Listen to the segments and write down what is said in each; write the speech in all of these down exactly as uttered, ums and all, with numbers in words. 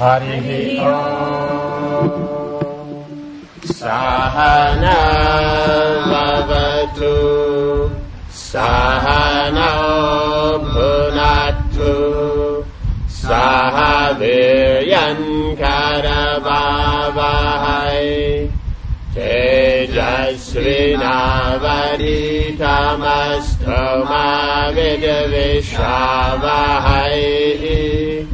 Harihi Om. Sahana Bhavatu Sahana Bhunatu Sahaviryan Karavavahai Tejasvinavaditamastu Vidvishavahai.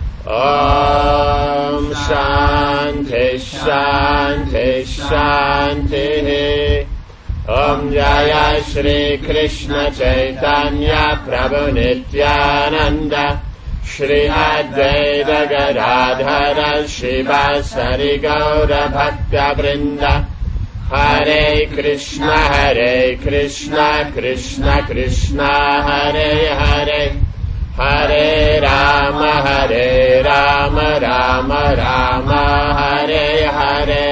Om Shanti Shanti Shanti. Om Jaya Shri Krishna Chaitanya Prabhu Nityananda Shri Advaita Gadadhara Shivasari Gaura Bhakta Vrinda. Hare Krishna Hare Krishna Krishna Krishna Hare Hare Hare Rama Hare Rama Rama Rama Hare Hare.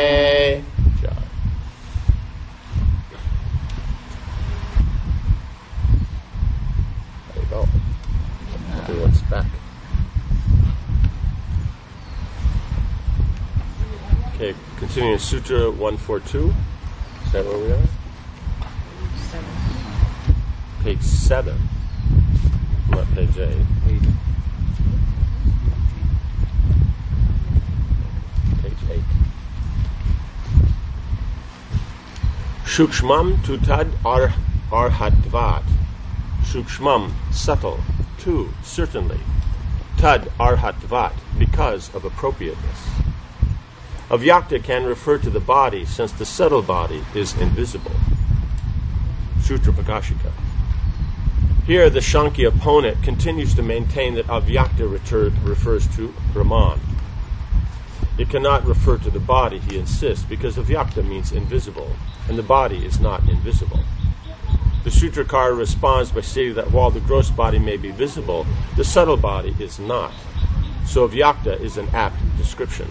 There you go. Everyone's back. Okay, continuing Sutra one forty-two. Is that where we are? Seven. Page seven. Not page eight. Page eight. Shukshmam tutad ar arhatvat. Shukshmam, subtle. Tu, certainly. Tad arhatvat, because of appropriateness. Avyakta can refer to the body since the subtle body is invisible. Sutra Prakashika. Here, the Shankya opponent continues to maintain that avyakta retur- refers to Brahman. It cannot refer to the body, he insists, because avyakta means invisible, and the body is not invisible. The Sutrakara responds by stating that while the gross body may be visible, the subtle body is not. So avyakta is an apt description.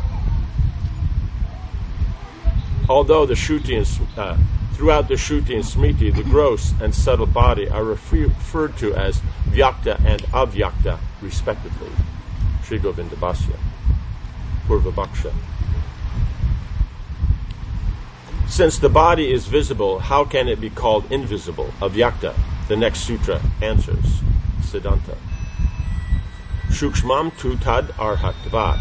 Although the Shruti and uh, throughout the Shruti and Smriti, the gross and subtle body are refer- referred to as Vyakta and Avyakta, respectively. Sri Govinda Bhasya, Purva Bhaksha. Since the body is visible, how can it be called invisible? Avyakta. The next sutra answers. Siddhanta. Shukshmam tu tad arhatvat.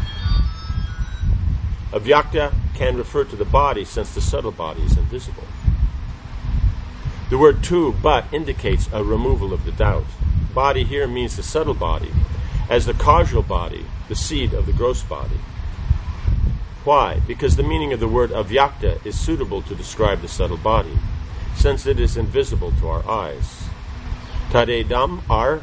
Avyakta can refer to the body since the subtle body is invisible. The word tu, but, indicates a removal of the doubt. Body here means the subtle body, as the causal body, the seed of the gross body. Why? Because the meaning of the word avyakta is suitable to describe the subtle body, since it is invisible to our eyes. Tadedam ar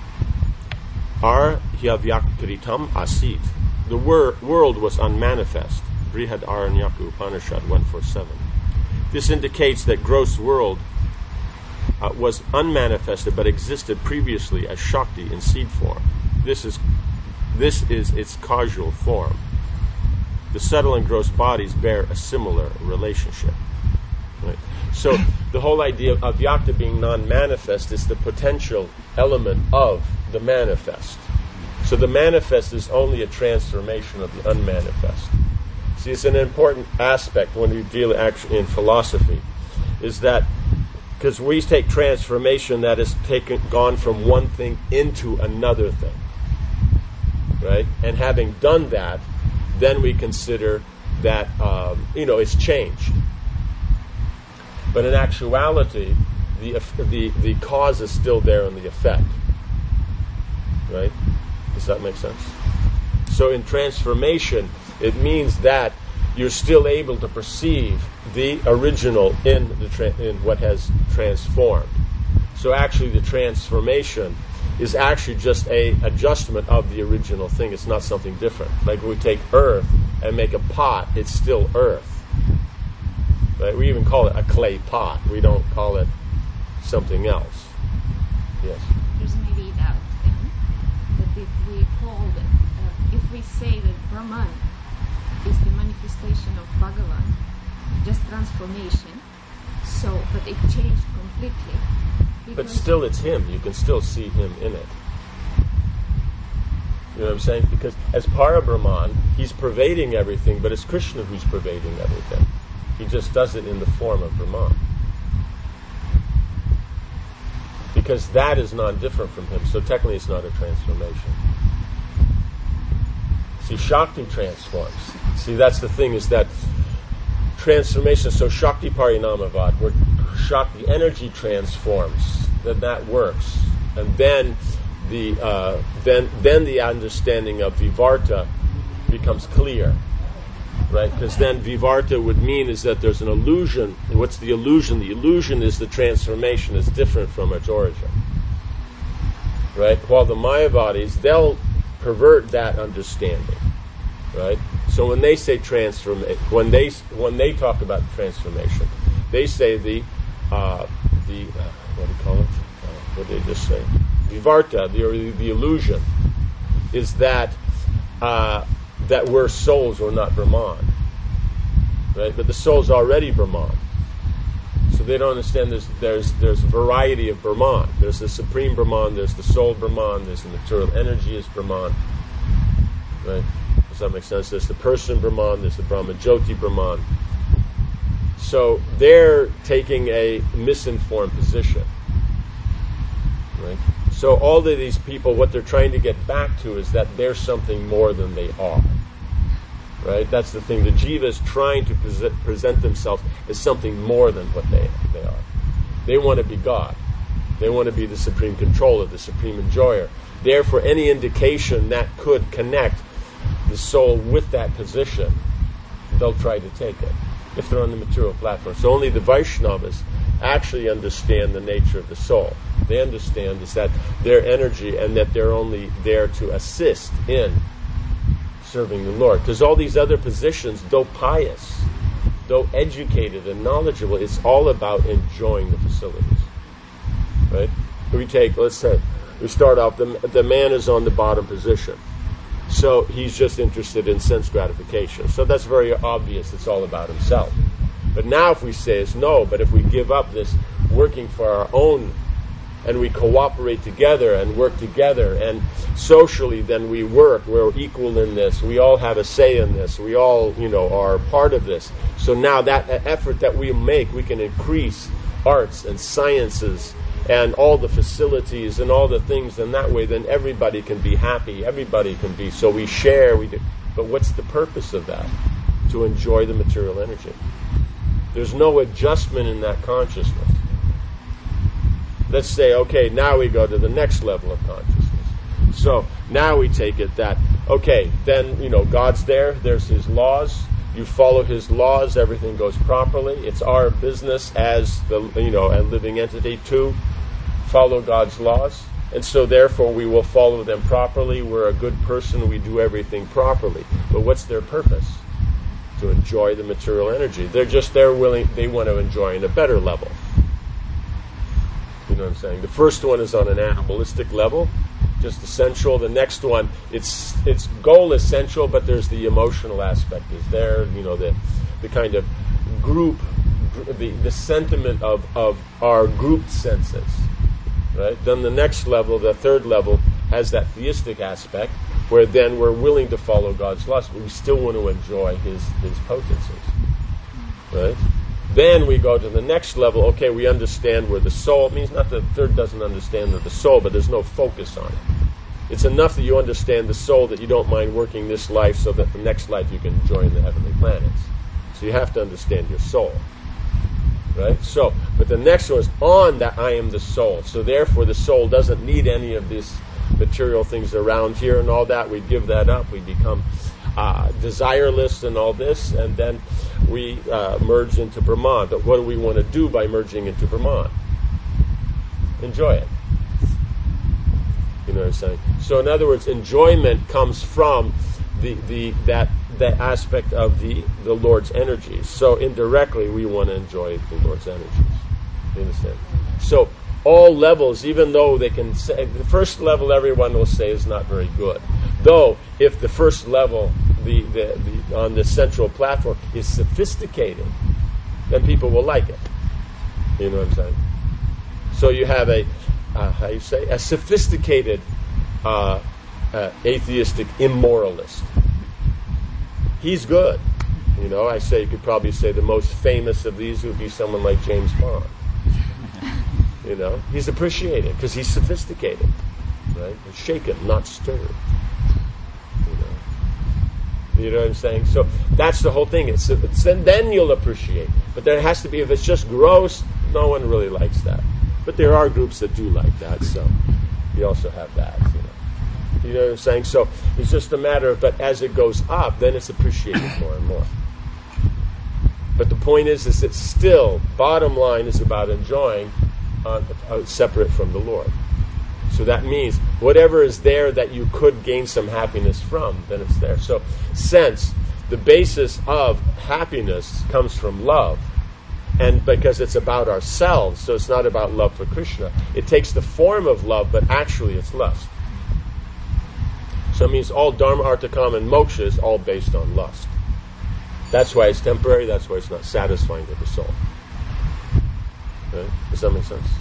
ar hyavyaktritam asit. The wor- world was unmanifest. Brihad Aranyaku Upanishad one forty-seven. This indicates that gross world uh, was unmanifested but existed previously as Shakti in seed form. This is this is its causal form. The subtle and gross bodies bear a similar relationship. Right? So the whole idea of Avyakta being non-manifest is the potential element of the manifest. So the manifest is only a transformation of the unmanifest. See, it's an important aspect when we deal actually in philosophy, is that because we take transformation that has taken gone from one thing into another thing, right? And having done that, then we consider that um, you know it's changed. But in actuality, the the the cause is still there in the effect, right? Does that make sense? So in transformation, it means that you're still able to perceive the original in the tra- in what has transformed. So actually the transformation is actually just a adjustment of the original thing. It's not something different. Like when we take earth and make a pot, it's still earth. Right? We even call it a clay pot. We don't call it something else. Yes? There's maybe that thing that if we call it, uh, if we say that Brahman is the manifestation of Bhagavan, just transformation, so, but it changed completely. But still it's him. You can still see him in it. You know what I'm saying? Because as Parabrahman, he's pervading everything, but it's Krishna who's pervading everything. He just does it in the form of Brahman. Because that is non-different from him, so technically it's not a transformation. See, Shakti transforms. See, that's the thing, is that transformation, so Shakti Parinamavad, where Shakti energy transforms, then that works. And then the uh, then then the understanding of Vivarta becomes clear. Right? Because then Vivarta would mean is that there's an illusion. And what's the illusion? The illusion is the transformation is different from its origin. Right? While the Mayavadis, they'll pervert that understanding. Right? So when they say transform, when they when they talk about transformation, they say the uh, the uh, what do you call it? Uh, what did they just say? Vivarta, the the illusion, is that uh, that we're souls, we're not Brahman. Right? But the soul's already Brahman. So they don't understand there's there's there's a variety of Brahman. There's the supreme Brahman, there's the soul Brahman, there's the material energy is Brahman. Right? Does that make sense? There's the person Brahman, there's the Brahma Jyoti Brahman. So they're taking a misinformed position. Right? So all of these people, what they're trying to get back to is that they're something more than they are. Right? That's the thing. The jiva is trying to present, present themselves as something more than what they, they are. They want to be God. They want to be the supreme controller, the supreme enjoyer. Therefore, any indication that could connect the soul with that position, they'll try to take it, if they're on the material platform. So only the Vaishnavas actually understand the nature of the soul. They understand is that their energy and that they're only there to assist in serving the Lord. Because all these other positions, though pious, though educated and knowledgeable, it's all about enjoying the facilities. Right? We take, let's say, we start off, the, the man is on the bottom position. So he's just interested in sense gratification. So that's very obvious. It's all about himself. But now if we say it's no, but if we give up this working for our own and we cooperate together and work together and socially then we work, we're equal in this, we all have a say in this, we all, you know, are part of this. So now that effort that we make, we can increase arts and sciences and all the facilities and all the things, and that way then everybody can be happy, everybody can be, so we share, we do. But what's the purpose of that? To enjoy the material energy. There's no adjustment in that consciousness. Let's say, okay, now we go to the next level of consciousness. So now we take it that, okay, then, you know, God's there, there's His laws, you follow His laws, everything goes properly. It's our business as the, you know, a living entity to follow God's laws. And so therefore we will follow them properly. We're a good person, we do everything properly. But what's their purpose? To enjoy the material energy. They're just, they're willing, they want to enjoy in a better level. You know what I'm saying? The first one is on an animalistic level, just essential. The next one, it's it's goal essential, but there's the emotional aspect is there, you know, the the kind of group, the, the sentiment of, of our grouped senses. Right? Then the next level, the third level, has that theistic aspect, where then we're willing to follow God's laws, but we still want to enjoy His, His potencies. Right? Then we go to the next level. Okay, we understand where the soul, it means not that the third doesn't understand the soul, but there's no focus on it. It's enough that you understand the soul that you don't mind working this life so that the next life you can enjoy in the heavenly planets. So you have to understand your soul. Right? So, but the next one is on that I am the soul. So therefore the soul doesn't need any of these material things around here and all that. We give that up. We become uh, desireless and all this, and then we uh, merge into Brahman. But what do we want to do by merging into Brahman? Enjoy it. You know what I'm saying? So in other words, enjoyment comes from the, the that that aspect of the, the Lord's energies. So indirectly we want to enjoy the Lord's energies. You understand? So all levels, even though they can say, the first level everyone will say is not very good. Though, if the first level, the, the, the on the central platform, is sophisticated, then people will like it. You know what I'm saying? So you have a, uh, how you say, a sophisticated uh, uh, atheistic immoralist. He's good. You know, I say you could probably say the most famous of these would be someone like James Bond. You know, he's appreciated because he's sophisticated, right? He's shaken, not stirred. You know, you know what I'm saying? So that's the whole thing. It's, it's then then you'll appreciate. But there has to be, if it's just gross, no one really likes that. But there are groups that do like that, so you also have that. You know, you know what I'm saying? So it's just a matter of, but as it goes up, then it's appreciated more and more. But the point is, is it's still, bottom line is about enjoying uh, uh, separate from the Lord. So that means whatever is there that you could gain some happiness from, then it's there. So since the basis of happiness comes from love, and because it's about ourselves, so it's not about love for Krishna, it takes the form of love, but actually it's lust. So it means all Dharma, Artha, Kama, and Moksha is all based on lust. That's why it's temporary, that's why it's not satisfying to the soul. Right? Does that make sense?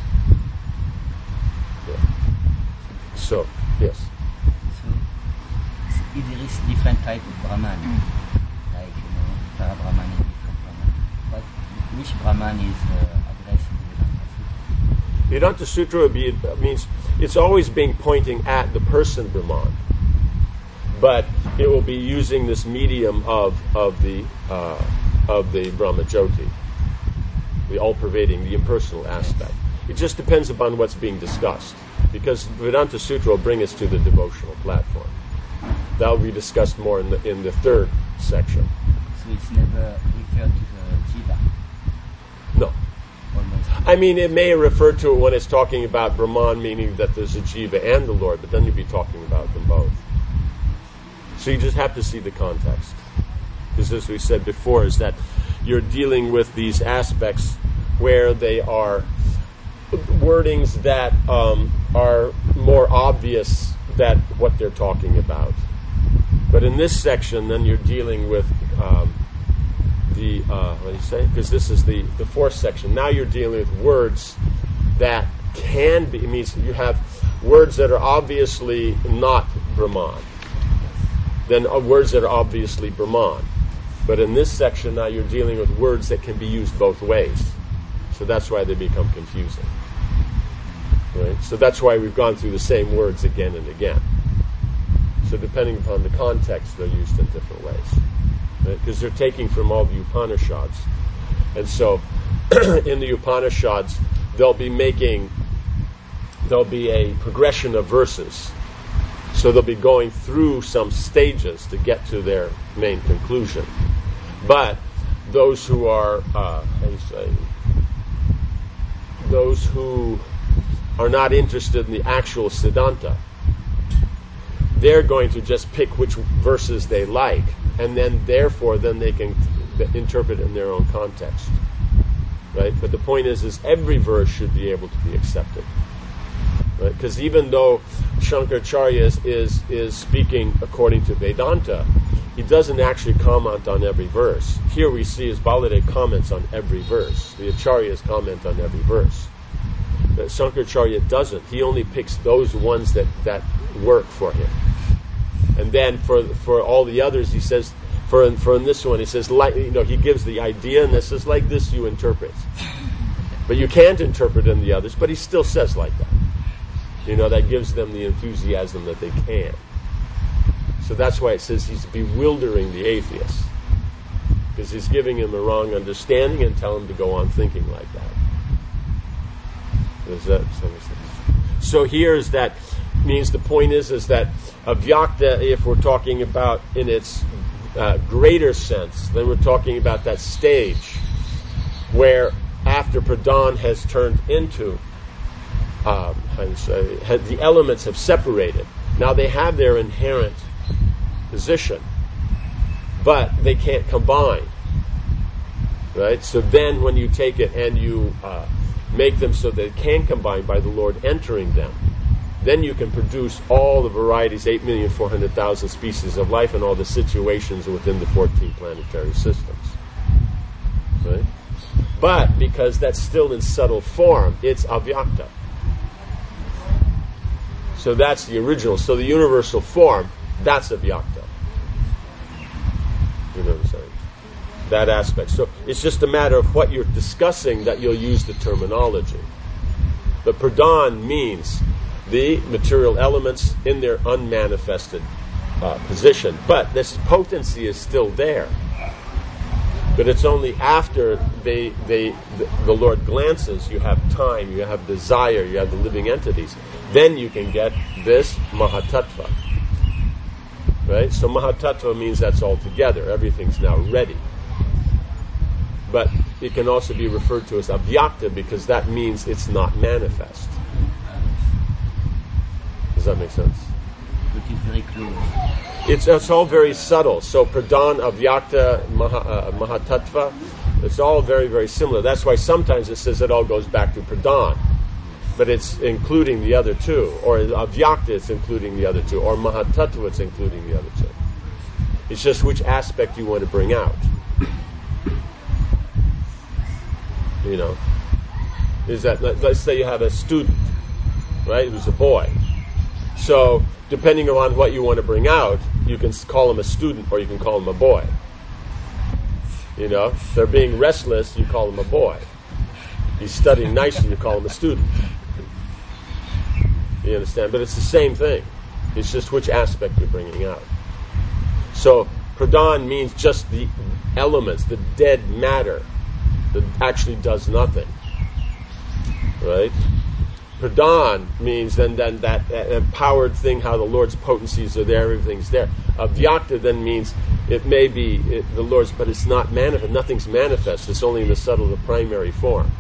Yeah. So, yes. So, there is different type of Brahman, like, you know, Tara Brahman and different Brahman. But which Brahman is uh, addressed in the Vedanta Sutra? Vedanta Sutra would be, it means it's always being pointing at the person Brahman. But it will be using this medium of of the uh, of the Brahma Jyoti, the all-pervading, the impersonal aspect. It just depends upon what's being discussed, because Vedanta Sutra will bring us to the devotional platform. That will be discussed more in the in the third section. So it's never referred to the Jiva. No. Almost. I mean, it may refer to it when it's talking about Brahman, meaning that there's a Jiva and the Lord, but then you'd be talking about them both. So you just have to see the context. Because as we said before, is that you're dealing with these aspects where they are wordings that um, are more obvious that what they're talking about. But in this section, then you're dealing with um, the, uh, what do you say? Because this is the, the fourth section. Now you're dealing with words that can be, it means you have words that are obviously not Brahman. Then uh, words that are obviously Brahman. But in this section now you're dealing with words that can be used both ways. So that's why they become confusing. Right? So that's why we've gone through the same words again and again. So depending upon the context, they're used in different ways. Because right? They're taking from all the Upanishads. And so in the Upanishads, they'll be making, there'll be a progression of verses. So they'll be going through some stages to get to their main conclusion. But those who are, uh, how do you say, those who are not interested in the actual Siddhanta, they're going to just pick which verses they like, and then therefore then they can interpret it in their own context. Right? But the point is, is every verse should be able to be accepted. Because right? Even though Shankaracharya is, is is speaking according to Vedanta, he doesn't actually comment on every verse. Here we see is Baladev comments on every verse. The Acharyas comment on every verse. But Shankaracharya doesn't. He only picks those ones that, that work for him. And then for for all the others, he says, for in, for in this one, he says, like, you know, he gives the idea, and this is like this you interpret. But you can't interpret in the others, but he still says like that. You know, that gives them the enthusiasm that they can. So that's why it says he's bewildering the atheist. Because he's giving him a wrong understanding and telling him to go on thinking like that. Does that make sense? So here is that, means the point is, is that avyakta, if we're talking about in its uh, greater sense, then we're talking about that stage where after pradhan has turned into Um, how do you say, had, the elements have separated. Now they have their inherent position, but they can't combine. Right? So then when you take it and you uh, make them so they can combine by the Lord entering them, then you can produce all the varieties, eight million four hundred thousand species of life and all the situations within the fourteen planetary systems. Right? But because that's still in subtle form, it's avyakta. So that's the original. So the universal form, that's Avyakta. You know what I'm saying? That aspect. So it's just a matter of what you're discussing that you'll use the terminology. But Pradhan means the material elements in their unmanifested uh, position. But this potency is still there. But it's only after they, they, the, the Lord glances, you have time, you have desire, you have the living entities. Then you can get this Mahatattva. Right? So Mahatattva means that's all together. Everything's now ready. But it can also be referred to as Avyakta because that means it's not manifest. Does that make sense? Which is very close. It's, it's all very subtle. So Pradhan, Avyakta, Maha, uh, Mahatattva, it's all very, very similar. That's why sometimes it says it all goes back to Pradhan. But it's including the other two. Or Avyakta, it's including the other two. Or Mahatattva, it's including the other two. It's just which aspect you want to bring out. You know, is that, let, let's say you have a student, right, who's a boy. So, depending on what you want to bring out, you can call him a student or you can call him a boy. You know, if they're being restless, you call him a boy. He's studying nicely, you call him a student. You understand? But it's the same thing. It's just which aspect you're bringing out. So, Pradhan means just the elements, the dead matter that actually does nothing. Right? Pradhan means then, then that, that empowered thing, how the Lord's potencies are there, everything's there. Avyakta then means it may be it, the Lord's, but it's not manifest. Nothing's manifest. It's only in the subtle, the primary form.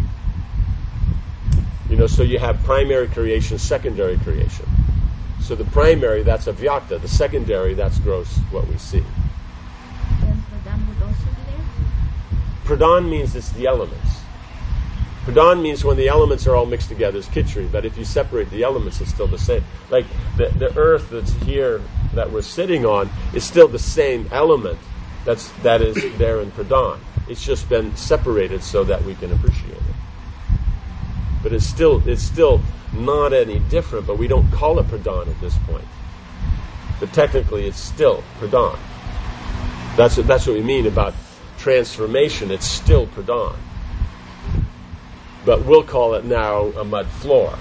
You know, so you have primary creation, secondary creation. So the primary, that's Avyakta. The secondary, that's gross, what we see. Then Pradhan would also be there? Pradhan means it's the elements. Pradhan means when the elements are all mixed together, it's Khichri, but if you separate the elements, it's still the same. Like the, the earth that's here, that we're sitting on, is still the same element that's, that is there in Pradhan. It's just been separated so that we can appreciate it. But it's still, it's still not any different, but we don't call it Pradhan at this point. But technically, it's still Pradhan. That's what, that's what we mean about transformation. It's still Pradhan. But we'll call it now a mud floor.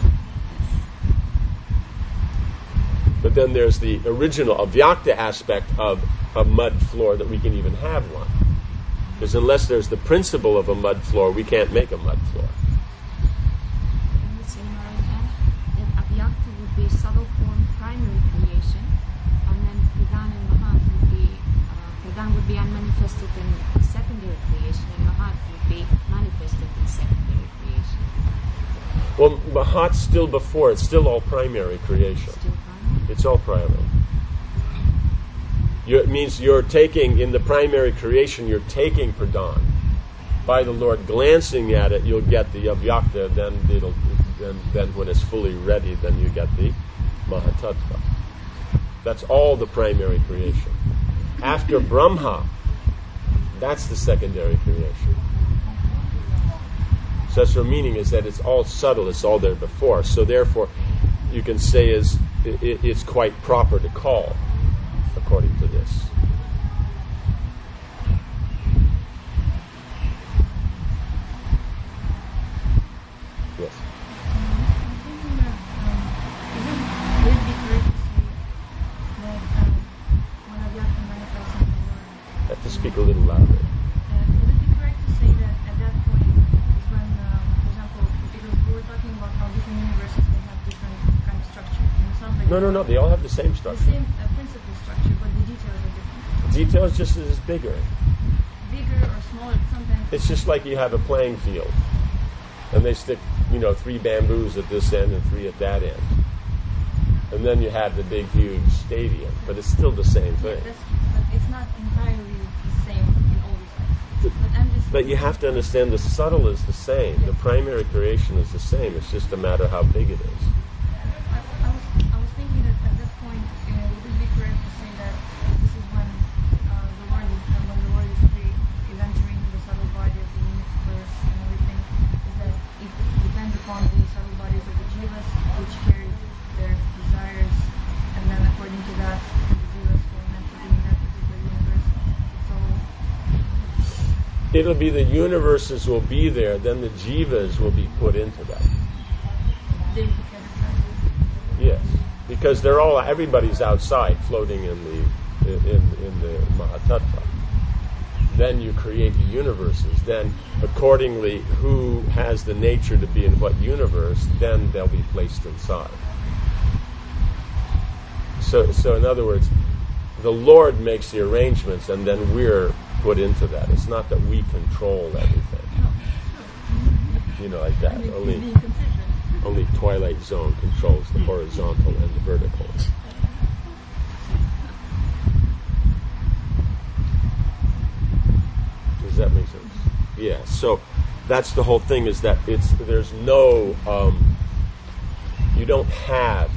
But then there's the original Avyakta aspect of a mud floor that we can even have one. Because unless there's the principle of a mud floor, we can't make a mud floor. Can we say Maran that Avyakta would be subtle form primary creation, and then Pradhan and Mahat would be uh, Pradhan would be unmanifested in secondary creation, and Mahat would be manifested in secondary creation. Well, Mahat's still before. It's still all primary creation. Still primary? It's all primary. You, it means you're taking, in the primary creation, you're taking Pradhan. By the Lord glancing at it, you'll get the Avyakta, then it'll, then, then when it's fully ready, then you get the Mahatattva. That's all the primary creation. After Brahma, that's the secondary creation. So that's her meaning, is that it's all subtle, it's all there before. So therefore, you can say is it, it, it's quite proper to call, according to this. Yes. I'm thinking that um, would it be correct to say that um, when Avyakta manifests in the Lord, I have to speak a little louder. uh, would it be correct to say that at that point is when, um, for example, because we were talking about how different universes may have different kind of structure. And it sounds like No, no, no, they all have the same the structure. same uh, principal structure, but the details are different. Details just is bigger. Bigger or smaller, sometimes. It's just like you have a playing field, and they stick, you know, three bamboos at this end and three at that end. And then you have the big, huge stadium, but it's still the same thing. That's, but it's not entirely the same in all respects. But I'm just. But you have to understand the subtle is the same. The primary creation is the same. It's just a matter how big it is. I, I was I was thinking that at that point uh, would it be correct to say that this is when uh, the Lord is uh, when the Lord is free is entering the subtle body of the universe and everything, is that it depends upon the subtle bodies of the jivas which carry their It'll be the universes will be there, then the jivas will be put into that. Yes, because they're all, everybody's outside floating in the in, in the Mahatattva. Then you create the universes. Then, accordingly, who has the nature to be in what universe, then they'll be placed inside. So, so in other words, the Lord makes the arrangements, and then we're put into that. It's not that we control everything. You know, like that. Only, only Twilight Zone controls the horizontal and the vertical. Does that make sense? Yeah. So that's the whole thing, is that it's there's no um, you don't have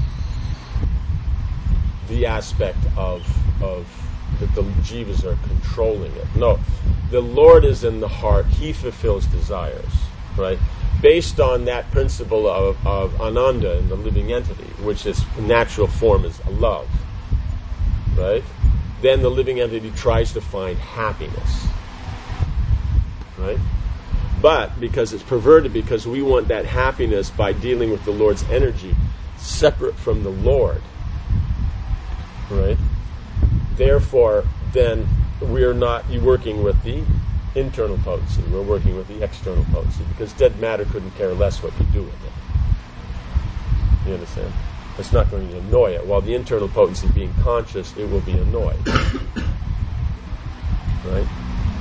the aspect of of that the jivas are controlling it. No, the Lord is in the heart. He fulfills desires, right? Based on that principle of, of ananda in the living entity, which is natural form is love, right? Then the living entity tries to find happiness. Right? But because it's perverted, because we want that happiness by dealing with the Lord's energy separate from the Lord, right? Therefore, then we're not working with the internal potency, we're working with the external potency, because dead matter couldn't care less what you do with it. You understand? It's not going to annoy it. While the internal potency being conscious, it will be annoyed. Right?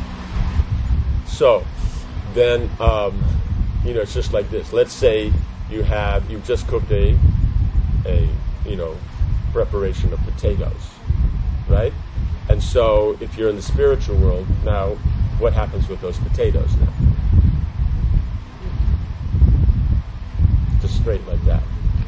So, then, um, you know, it's just like this. Let's say you have, you've just cooked a, a, you know, preparation of potatoes, right? And so, if you're in the spiritual world, now, what happens with those potatoes now? Just straight like that.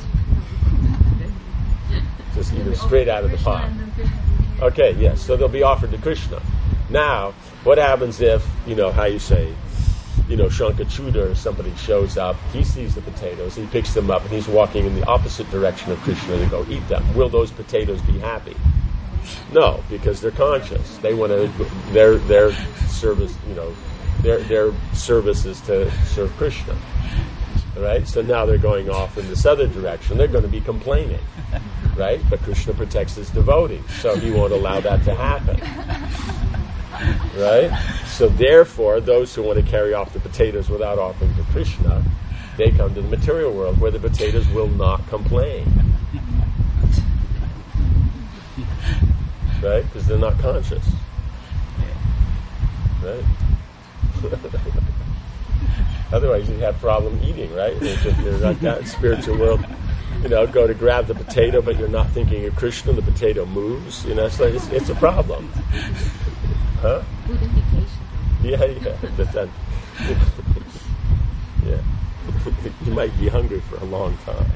Just either straight out of the pot. Okay, yes, so they'll be offered to Krishna. Now, what happens if, you know, how you say, you know, Shankachuda or somebody shows up, he sees the potatoes, he picks them up, and he's walking in the opposite direction of Krishna to go eat them. Will those potatoes be happy? No, because they're conscious. They want to, their their service, you know, their their service is to serve Krishna. Right? So now they're going off in this other direction. They're going to be complaining. Right? But Krishna protects his devotees, so he won't allow that to happen. Right? So therefore, those who want to carry off the potatoes without offering to Krishna, they come to the material world where the potatoes will not complain. Right? Because they're not conscious. Right? Otherwise you'd have problem eating, right? If you're like that in spiritual world, you know, go to grab the potato, but you're not thinking of Krishna, the potato moves. You know, it's like, it's, it's a problem. Huh? Good indication. Yeah, yeah. But then, yeah. You might be hungry for a long time.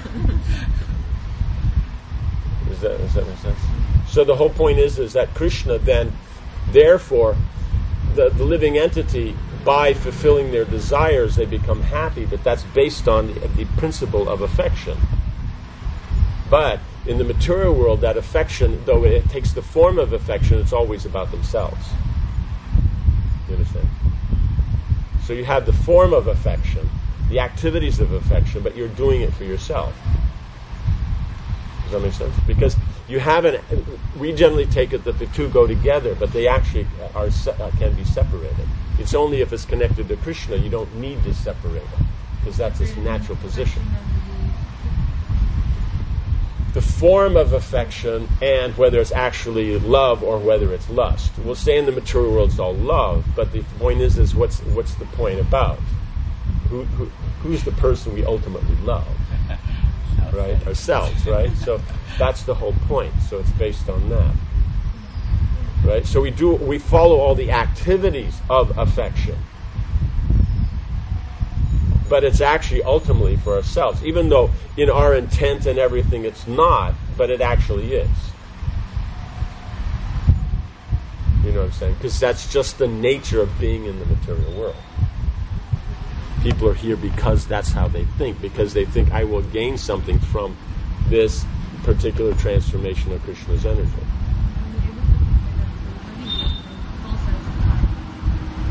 Does that, does that make sense? So the whole point is, is that Krishna then, therefore, the, the living entity, by fulfilling their desires, they become happy, but that's based on the, the principle of affection. But in the material world, that affection, though it takes the form of affection, it's always about themselves. You understand? So you have the form of affection, the activities of affection, but you're doing it for yourself. Does that make sense? Because you haven't, we generally take it that the two go together, but they actually are uh, can be separated. It's only if it's connected to Krishna, you don't need to separate it, because that's its natural position. The form of affection, and whether it's actually love or whether it's lust. We'll say in the material world it's all love, but the point is, is what's what's the point about? Who, who who's the person we ultimately love? Right? Ourselves, right? So that's the whole point. So it's based on that. Right? So we do we follow all the activities of affection. But it's actually ultimately for ourselves, even though in our intent and everything it's not, but it actually is. You know what I'm saying? Because that's just the nature of being in the material world. People are here because that's how they think, because they think I will gain something from this particular transformation of Krishna's energy.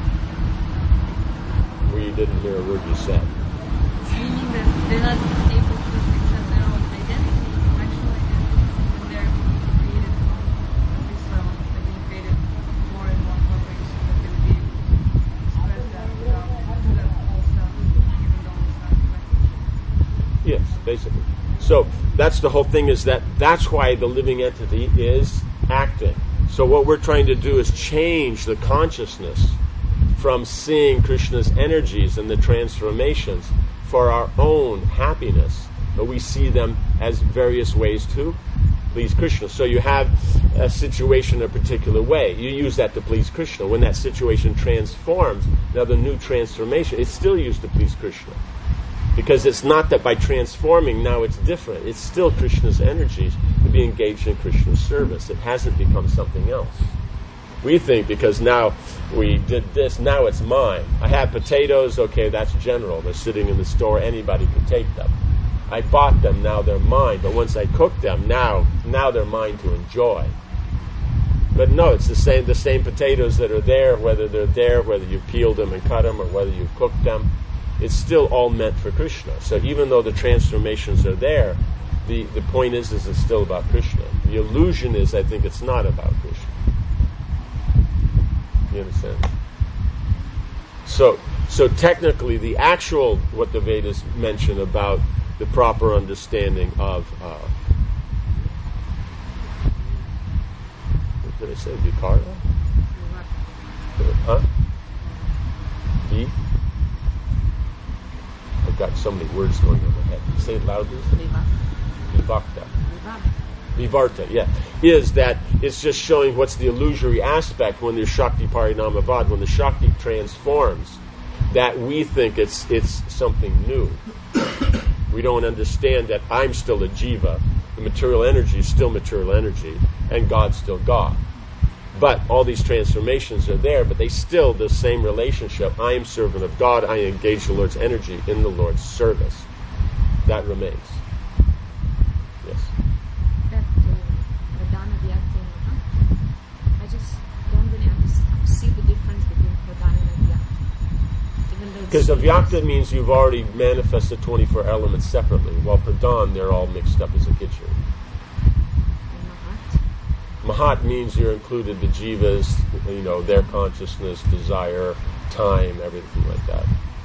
So that's the whole thing, is that that's why the living entity is acting. So what we're trying to do is change the consciousness from seeing Krishna's energies and the transformations for our own happiness, but we see them as various ways to please Krishna. So you have a situation a particular way. You use that to please Krishna. When that situation transforms, now the new transformation, it's still used to please Krishna. Because it's not that by transforming now it's different. It's still Krishna's energies to be engaged in Krishna's service. It hasn't become something else. We think because now we did this, now it's mine. I have potatoes, okay, that's general. They're sitting in the store, anybody could take them. I bought them, now they're mine. But once I cook them, now now they're mine to enjoy. But no, it's the same the same potatoes that are there, whether they're there, whether you peeled them and cut them, or whether you cooked them. It's still all meant for Krishna. So even though the transformations are there, the, the point is, is it's still about Krishna. The illusion is, I think it's not about Krishna. You understand? So, so technically, the actual, what the Vedas mention about the proper understanding of, uh, what did I say, Vikarta? Huh? V? I've got so many words going on my head. Say it loudly. Vivakta. Vivarta, yeah. Is that it's just showing what's the illusory aspect when there's Shakti Parinamavad, when the Shakti transforms, that we think it's it's something new. We don't understand that I'm still a jiva, the material energy is still material energy, and God's still God. But all these transformations are there, but they still, the same relationship. I am servant of God, I engage the Lord's energy in the Lord's service. That remains. Yes? That uh, Pradhana, Vyakti, and Maha, I just don't really understand, see the difference between Pradhana and Vyakti. Even though Because Avyakta means you've already manifested twenty-four elements separately, while Pradhan, they're all mixed up as a kitchen. Mahat means you're included the jivas, you know, their consciousness, desire, time, everything like that.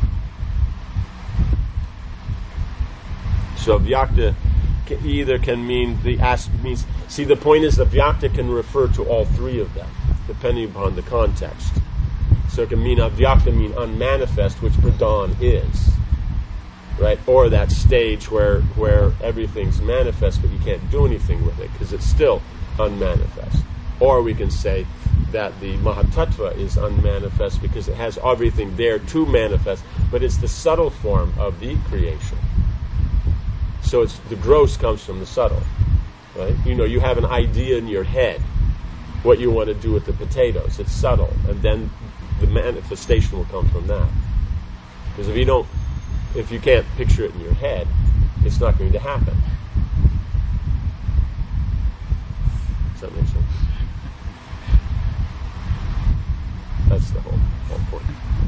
So Vyakta can, either can mean the as means. See, the point is the Vyakta can refer to all three of them, depending upon the context. So it can mean Avyakta mean unmanifest, which Pradhan is, right? Or that stage where where everything's manifest, but you can't do anything with it because it's still unmanifest. Or we can say that the Mahatattva is unmanifest because it has everything there to manifest, but it's the subtle form of the creation. So it's the gross comes from the subtle, right? You know, you have an idea in your head what you want to do with the potatoes. It's subtle, and then the manifestation will come from that. Because if you don't, if you can't picture it in your head, it's not going to happen. Does that make sense? That's the whole, whole point.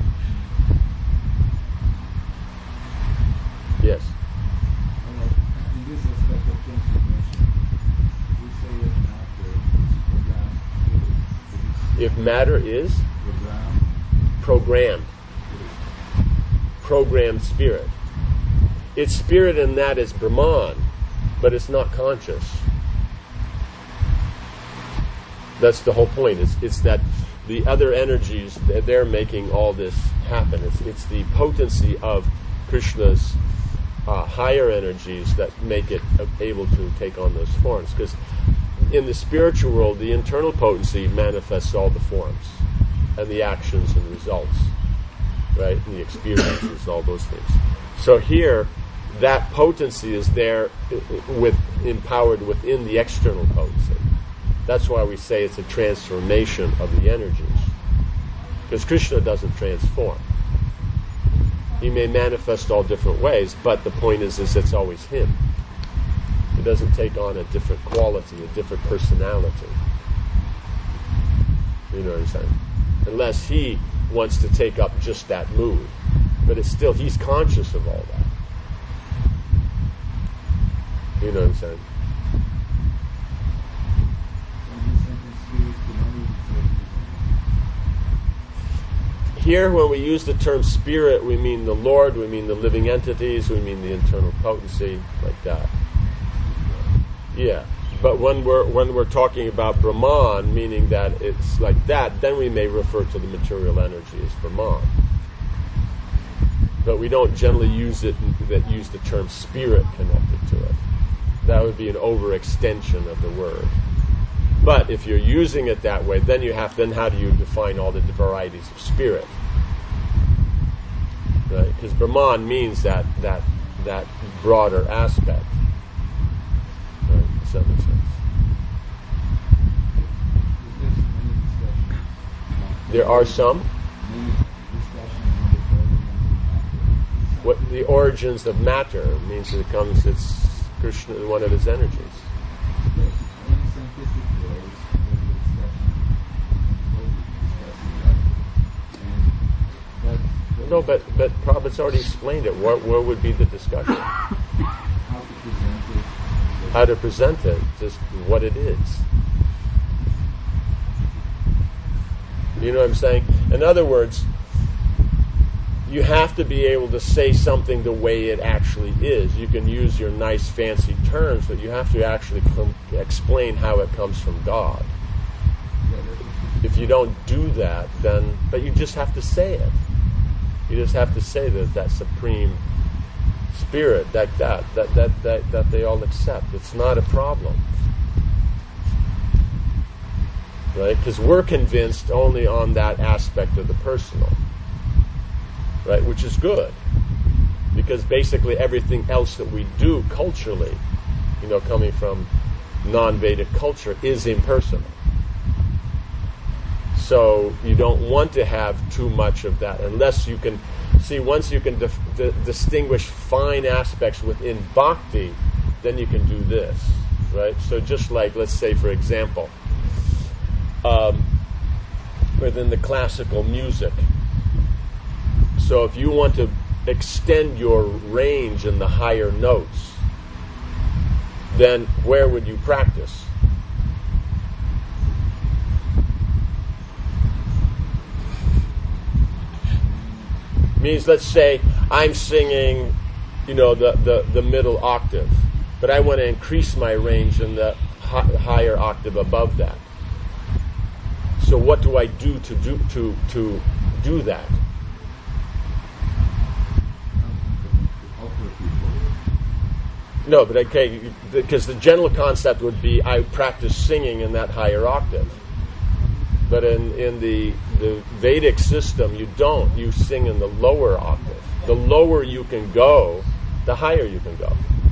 Yes? In this aspect of transformation, we say that matter is programmed. If matter is Programmed. programmed, programmed spirit. It's spirit in that it's Brahman, but it's not conscious. That's the whole point. It's, it's that the other energies, they're making all this happen. It's, it's the potency of Krishna's uh, higher energies that make it able to take on those forms. Because in the spiritual world, the internal potency manifests all the forms and the actions and results, right? And the experiences, all those things. So here, that potency is there with empowered within the external potency. That's why we say it's a transformation of the energies. Because Krishna doesn't transform. He may manifest all different ways, but the point is, is it's always him. He doesn't take on a different quality, a different personality. You know what I'm saying? Unless he wants to take up just that mood. But it's still, he's conscious of all that. You know what I'm saying? Here, when we use the term spirit, we mean the Lord, we mean the living entities, we mean the internal potency, like that. Yeah, but when we're when we're talking about Brahman, meaning that it's like that, then we may refer to the material energy as Brahman. But we don't generally use it that use the term spirit connected to it. That would be an overextension of the word. But if you're using it that way, then you have then how do you define all the varieties of spirit? Right? Because Brahman means that that that broader aspect. Right? Does that make sense? There are some. What the origins of matter means that it comes, it's Krishna, one of his energies. No, but but Prabhupada's already explained it. What where would be the discussion? How to present it, just what it is. You know what I'm saying? In other words, you have to be able to say something the way it actually is. You can use your nice fancy terms, but you have to actually com- explain how it comes from God. If you don't do that, then, but you just have to say it. You just have to say that that supreme spirit, that that that that that, that they all accept. It's not a problem. Right? Because we're convinced only on that aspect of the personal. Right? Which is good. Because basically everything else that we do culturally, you know, coming from non-Vedic culture, is impersonal. So you don't want to have too much of that unless you can see, once you can dif- di- distinguish fine aspects within bhakti, then you can do this, right? So just like, let's say for example, um, within the classical music, so if you want to extend your range in the higher notes, then where would you practice? Means, let's say I'm singing, you know, the, the, the middle octave, but I want to increase my range in the hi- higher octave above that. So what do I do to do to to do that? No, but okay, because the general concept would be I practice singing in that higher octave. But in, in the, the Vedic system, you don't. You sing in the lower octave. The lower you can go, the higher you can go.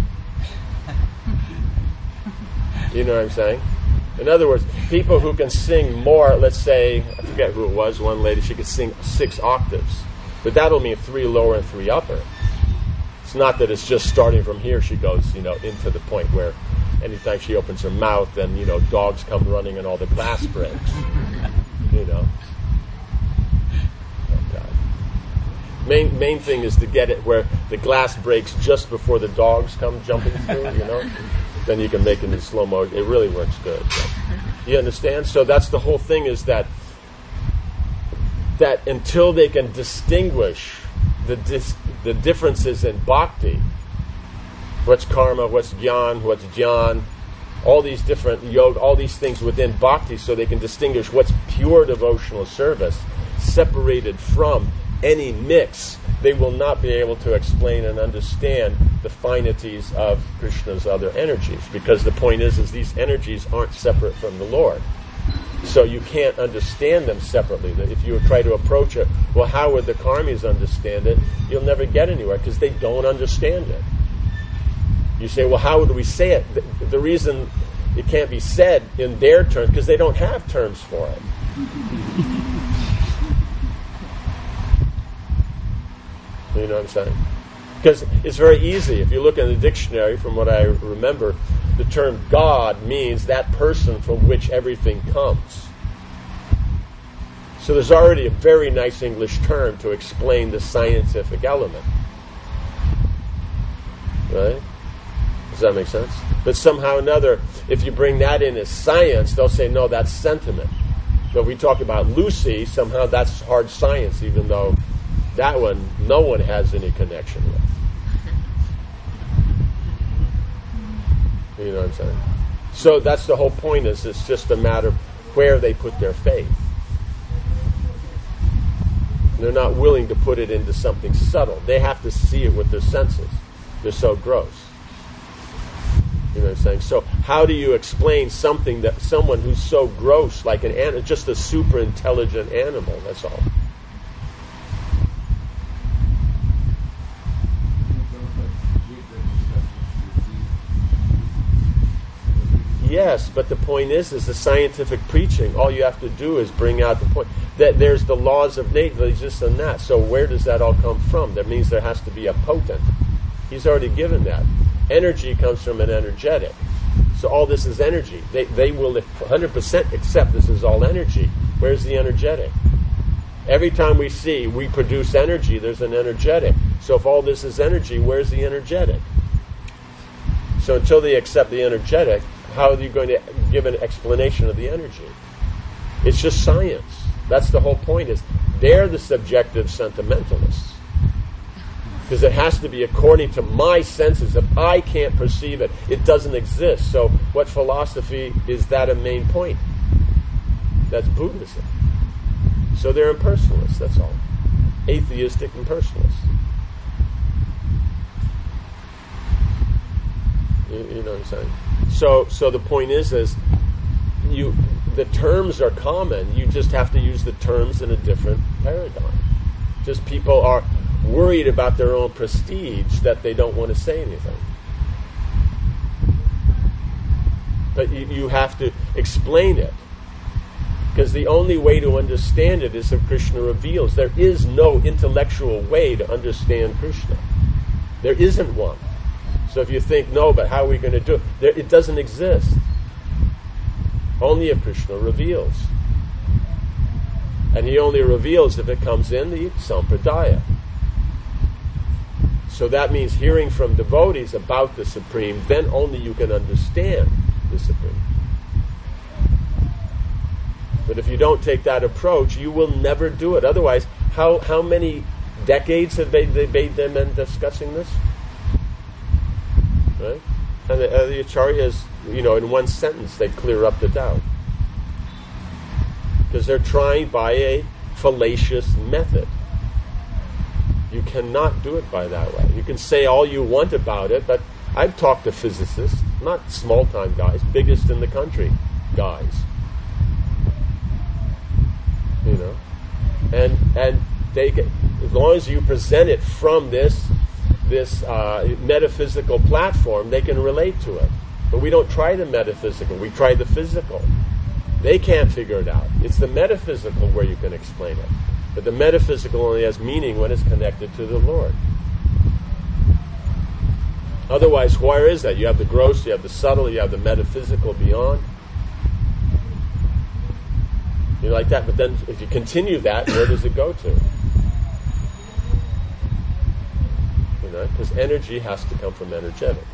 You know what I'm saying? In other words, people who can sing more, let's say, I forget who it was, one lady, she could sing six octaves. But that'll mean three lower and three upper. It's not that it's just starting from here, she goes, you know, into the point where anytime she opens her mouth, then, you know, dogs come running and all the glass breaks. You know. Oh, God. Main main thing is to get it where the glass breaks just before the dogs come jumping through, you know. Then you can make it in slow motion. It really works good. So. You understand? So that's the whole thing, is that that until they can distinguish the dis- the differences in bhakti, what's karma, what's jnana, what's jnana, all these different yoga, all these things within bhakti, so they can distinguish what's pure devotional service, separated from any mix, they will not be able to explain and understand the finities of Krishna's other energies. Because the point is, is these energies aren't separate from the Lord. So you can't understand them separately. If you try to approach it, well, how would the karmis understand it? You'll never get anywhere, because they don't understand it. You say, well, how would we say it? The, the reason it can't be said in their terms, because they don't have terms for it. You know what I'm saying? Because it's very easy. If you look in the dictionary, from what I remember, the term God means that person from which everything comes. So there's already a very nice English term to explain the scientific element. Right? Does that make sense? But somehow or another, if you bring that in as science, they'll say, no, that's sentiment. But if we talk about Lucy, somehow that's hard science, even though that one no one has any connection with. You know what I'm saying? So that's the whole point, is it's just a matter of where they put their faith. They're not willing to put it into something subtle. They have to see it with their senses. They're so gross. You know what I'm saying? So how do you explain something that someone who's so gross, like an animal, just a super intelligent animal, that's all. Yes, but the point is, is the scientific preaching, all you have to do is bring out the point that there's the laws of nature, this and that. So where does that all come from? That means there has to be a potent. He's already given that. Energy comes from an energetic. So all this is energy. They they will one hundred percent accept this is all energy. Where's the energetic? Every time we see we produce energy, there's an energetic. So if all this is energy, where's the energetic? So until they accept the energetic, how are you going to give an explanation of the energy? It's just science. That's the whole point, is they're the subjective sentimentalists. Because it has to be according to my senses. If I can't perceive it, it doesn't exist. So what philosophy is that a main point? That's Buddhism. So they're impersonalists, that's all. Atheistic impersonalists. You, you know what I'm saying? So, so the point is, is you, the terms are common. You just have to use the terms in a different paradigm. Just people are worried about their own prestige that they don't want to say anything. But you, you have to explain it. Because the only way to understand it is if Krishna reveals. There is no intellectual way to understand Krishna. There isn't one. So if you think, no, but how are we going to do it? There, it doesn't exist. Only if Krishna reveals. And he only reveals if it comes in the Sampradaya. So that means hearing from devotees about the Supreme, then only you can understand the Supreme. But if you don't take that approach, you will never do it. Otherwise, how, how many decades have they, they made them in discussing this? Right? And the, uh, the Acharyas, you know, in one sentence, they clear up the doubt. Because they're trying by a fallacious method. You cannot do it by that way. You can say all you want about it, but I've talked to physicists, not small-time guys, biggest in the country guys. You know? And and they can, as long as you present it from this this uh, metaphysical platform, they can relate to it. But we don't try the metaphysical, we try the physical. They can't figure it out. It's the metaphysical where you can explain it. But the metaphysical only has meaning when it's connected to the Lord. Otherwise, where is that? You have the gross, you have the subtle, you have the metaphysical beyond. You like that? But then if you continue that, where does it go to? You know, because energy has to come from energetic.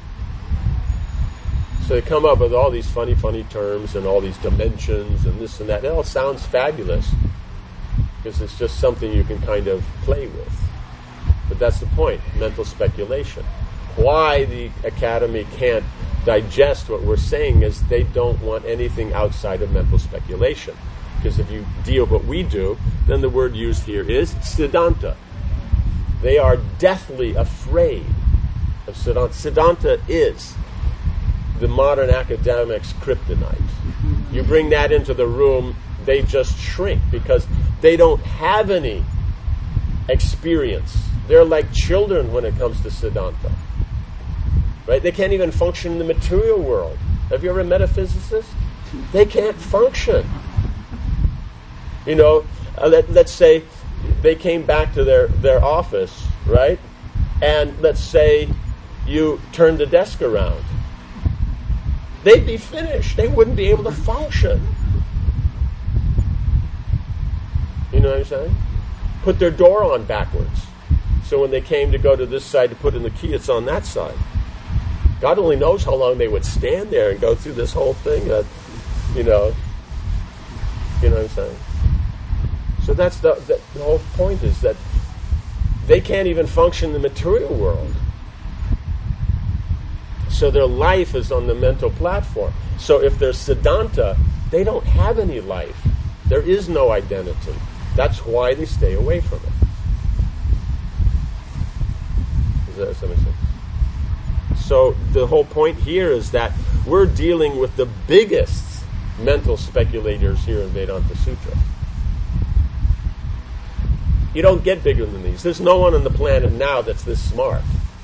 So they come up with all these funny, funny terms and all these dimensions and this and that. It all sounds fabulous because it's just something you can kind of play with. But that's the point, mental speculation. Why the Academy can't digest what we're saying is they don't want anything outside of mental speculation. Because if you deal with what we do, then the word used here is Siddhanta. They are deathly afraid of Siddhanta. Siddhanta is the modern academic's kryptonite. You bring that into the room, they just shrink because they don't have any experience. They're like children when it comes to Siddhanta. Right? They can't even function in the material world. Have you ever met a physicist? They can't function. You know, uh, let, let's say they came back to their, their office, right? And let's say you turned the desk around. They'd be finished. They wouldn't be able to function. You know what I'm saying? Put their door on backwards. So when they came to go to this side to put in the key, it's on that side. God only knows how long they would stand there and go through this whole thing. That, you know, you know what I'm saying? So that's the, the, the whole point is that they can't even function in the material world. So their life is on the mental platform. So if they're Siddhanta, they don't have any life. There is no identity. That's why they stay away from it. Does that, does that make sense? So the whole point here is that we're dealing with the biggest mental speculators here in Vedanta Sutra. You don't get bigger than these. There's no one on the planet now that's this smart.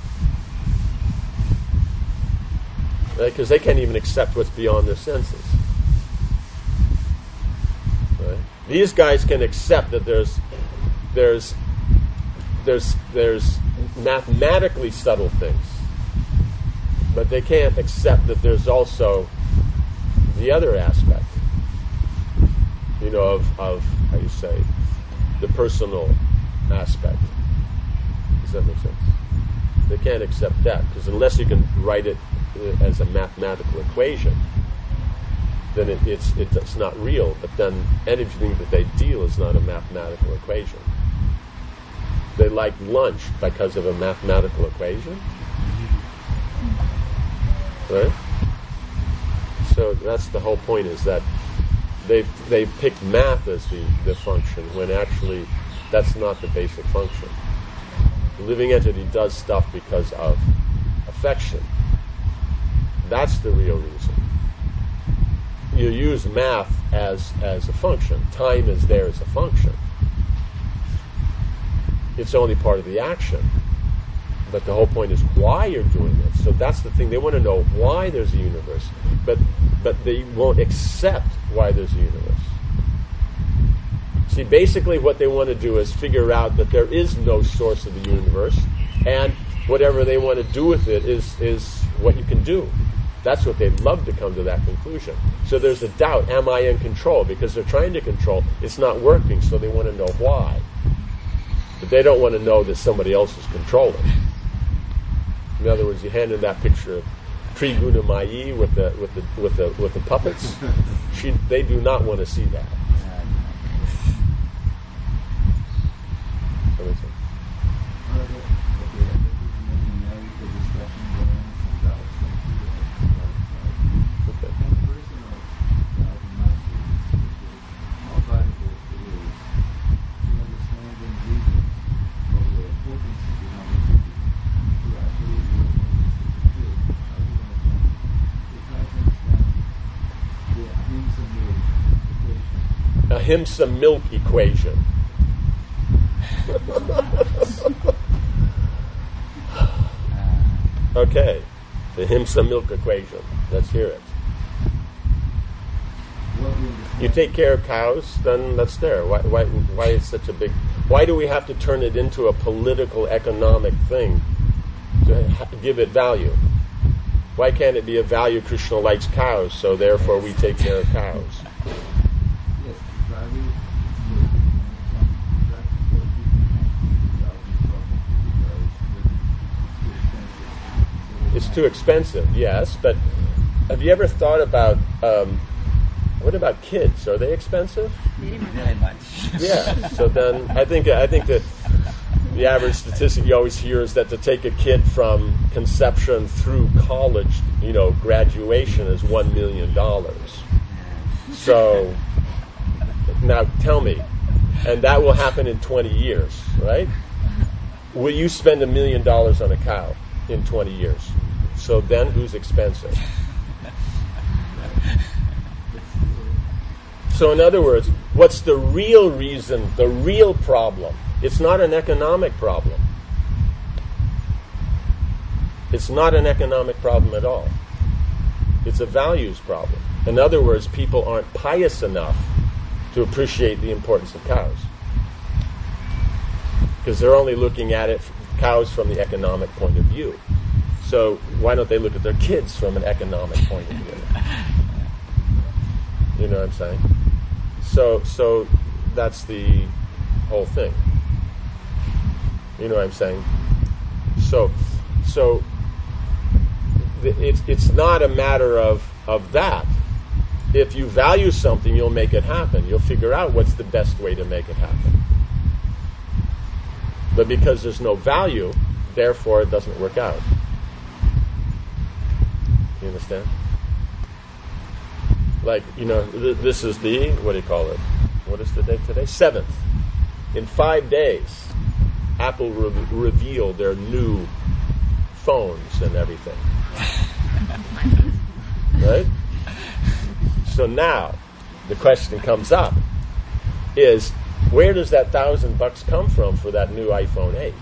Because right? They can't even accept what's beyond their senses. Right? These guys can accept that there's there's there's there's mathematically subtle things, but they can't accept that there's also the other aspect, you know, of, of how you say, the personal aspect. Does that make sense? They can't accept that, because unless you can write it as a mathematical equation, then it, it's it, it's not real. But then anything that they deal is not a mathematical equation. They like lunch because of a mathematical equation, right? So that's the whole point, is that they've, they've picked math as the, the function, when actually that's not the basic function. The living entity does stuff because of affection. That's the real reason. You use math as, as a function. Time is there as a function. It's only part of the action. But the whole point is why you're doing it. So that's the thing. They want to know why there's a universe. But but they won't accept why there's a universe. See, basically what they want to do is figure out that there is no source of the universe, and whatever they want to do with it is, is what you can do. That's what they'd love to come to that conclusion. So there's a doubt, am I in control? Because they're trying to control, it's not working, so they want to know why. But they don't want to know that somebody else is controlling. In other words, you hand in that picture of Triguna Mayi with the with the with the with the puppets. She, they do not want to see that. That makes sense. Ahimsa milk equation. Okay, the Ahimsa milk equation. Let's hear it. You take care of cows, then that's there. Why, why, why is such a big? Why do we have to turn it into a political, economic thing to ha- give it value? Why can't it be a value? Krishna likes cows, so therefore we take care of cows. It's too expensive, yes, but have you ever thought about, um, what about kids? Are they expensive? Very much. Yeah, so then I think I think that the average statistic you always hear is that to take a kid from conception through college, you know, graduation is one million dollars. So, now tell me, and that will happen in twenty years, right? Will you spend a million dollars on a cow in twenty years? So then who's expensive? So in other words, what's the real reason, the real problem? It's not an economic problem. It's not an economic problem at all. It's a values problem. In other words, people aren't pious enough to appreciate the importance of cows. Because they're only looking at it, cows, from the economic point of view. So why don't they look at their kids from an economic point of view? You know what I'm saying? So so that's the whole thing. You know what I'm saying? So so th- it's it's not a matter of, of that. If you value something, you'll make it happen. You'll figure out what's the best way to make it happen. But because there's no value, therefore it doesn't work out. You understand? Like, you know, th- this is the, what do you call it? What is the date today? seventh. In five days, Apple re- revealed their new phones and everything. Right? So now, the question comes up, is where does that thousand bucks come from for that new iPhone eight?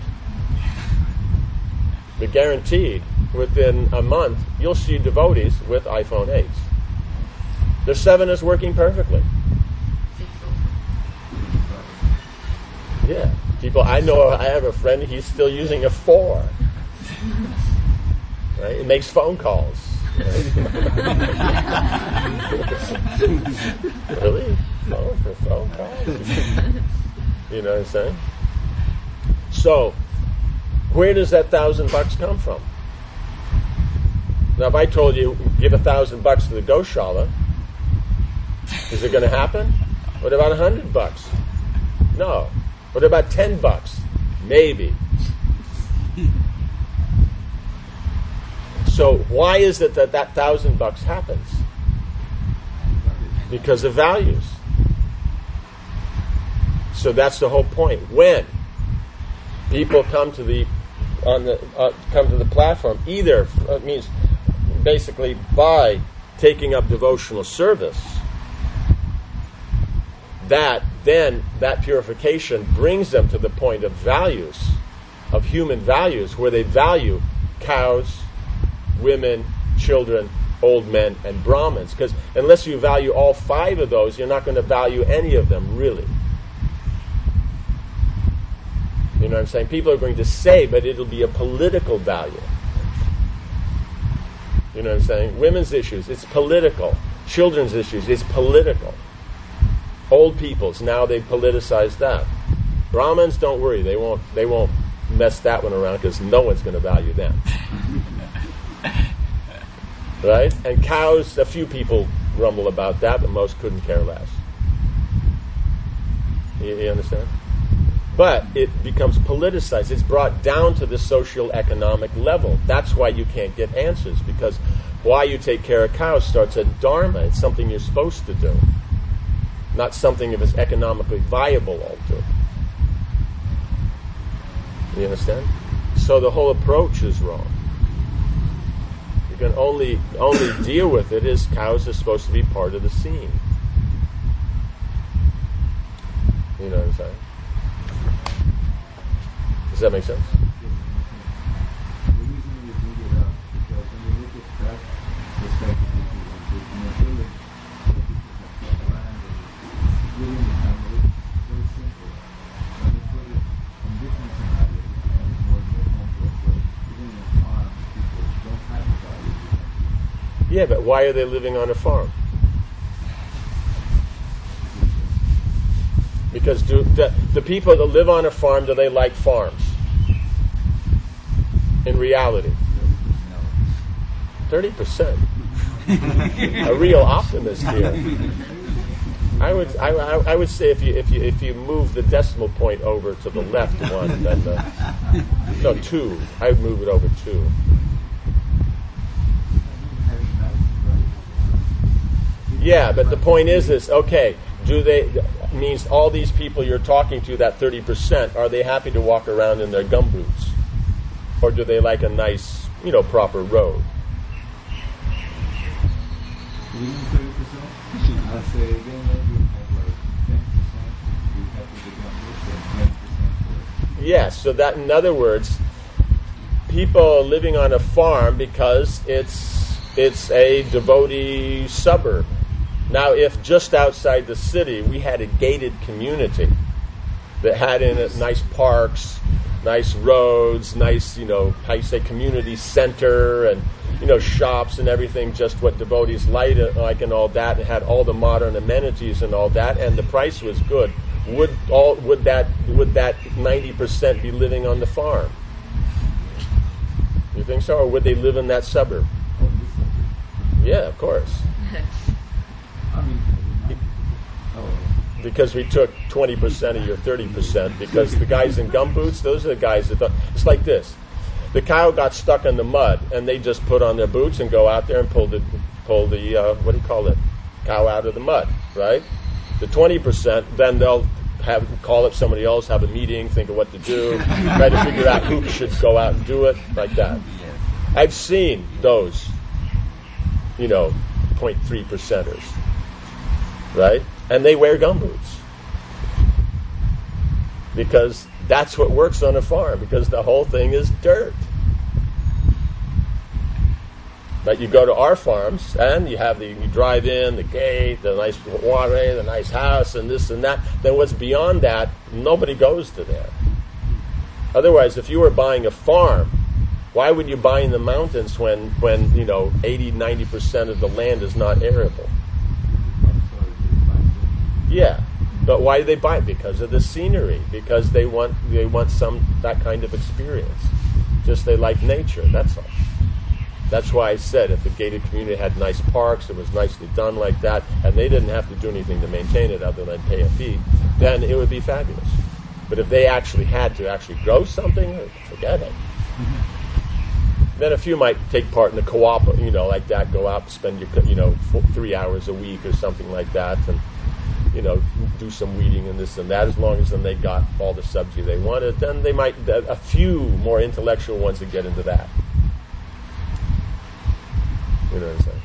But guaranteed, within a month, you'll see devotees with iPhone eights. Their seven is working perfectly. Yeah. People, I know, I have a friend, he's still using a four. Right? It makes phone calls. Right? Really? Oh, for phone calls? You know what I'm saying? So, where does that thousand bucks come from? Now, if I told you, give a thousand bucks to the Goshala, is it going to happen? What about a hundred bucks? No. What about ten bucks? Maybe. So why is it that that thousand bucks happens? Because of values. So that's the whole point. When people come to the on the uh, come to the platform, either uh, means basically by taking up devotional service, that then that purification brings them to the point of values, of human values, where they value cows, women, children, old men, and Brahmins. Because unless you value all five of those, you're not going to value any of them, really. You know what I'm saying? People are going to say, but it'll be a political value. You know what I'm saying? Women's issues, it's political. Children's issues, it's political. Old people's, now they've politicized that. Brahmins, don't worry, they won't they won't mess that one around because no one's going to value them. Right? And cows, a few people grumble about that, but most couldn't care less. You, you understand? But it becomes politicized. It's brought down to the social economic level. That's why you can't get answers, because why you take care of cows starts at dharma. It's something you're supposed to do, not something that is economically viable all do. You understand? So the whole approach is wrong. You can only only deal with it as cows are supposed to be part of the scene. You know what I'm saying? Does that make sense? The reason we bring it up because when you look at that perspective, in a village where people have got land and living in family, very simple. When you put it in different scenarios, it becomes more and more complex. But even in farms, people don't have the value. Yeah, but why are they living on a farm? Because do the, the people that live on a farm, do they like farms? In reality, thirty percent. A real optimist here. I would I, I, I would say if you if you if you move the decimal point over to the left one, then the, no two. I'd move it over two. Yeah, but the point is this. Okay, do they? Means all these people you're talking to, that thirty percent, are they happy to walk around in their gumboots? Or do they like a nice, you know, proper road? Even thirty percent? I'll say again, maybe have like ten percent if you have to become rich and ten percent for it. Yes, so that in other words, people living on a farm because it's it's a devotee suburb. Now, if just outside the city we had a gated community that had in it nice parks, nice roads, nice, you know, how you say, community center, and, you know, shops and everything, just what devotees like, like and all that, and had all the modern amenities and all that, and the price was good, would all would that would that ninety percent be living on the farm? You think so, or would they live in that suburb? Yeah, of course. I mean, oh, Because we took twenty percent of your thirty percent, because the guys in gumboots, those are the guys that thought, it's like this. the cow got stuck in the mud, and they just put on their boots and go out there and pull the pull the uh, what do you call it, cow out of the mud, right? The twenty percent, then they'll have call up somebody else, have a meeting, think of what to do, try to figure out who should go out and do it, like that. I've seen those, you know, zero point three percenters, right? And they wear gumboots because that's what works on a farm, because the whole thing is dirt. But you go to our farms and you have the you drive in, the gate, the nice water, the nice house, and this and that. Then what's beyond that, nobody goes to there. Otherwise, if you were buying a farm, why would you buy in the mountains when, when you know, eighty, ninety percent of the land is not arable? Yeah. But why do they buy it? Because of the scenery. Because they want they want some that kind of experience. Just they like nature, that's all. That's why I said if the gated community had nice parks, it was nicely done like that, and they didn't have to do anything to maintain it other than pay a fee, then it would be fabulous. But if they actually had to actually grow something, forget it. Mm-hmm. Then a few might take part in the co-op, you know, like that, go out, spend your, you know, four, three hours a week or something like that, and, you know, do some weeding and this and that. As long as then they got all the subsidy they wanted, then they might, a few more intellectual ones would get into that. You know what I'm saying?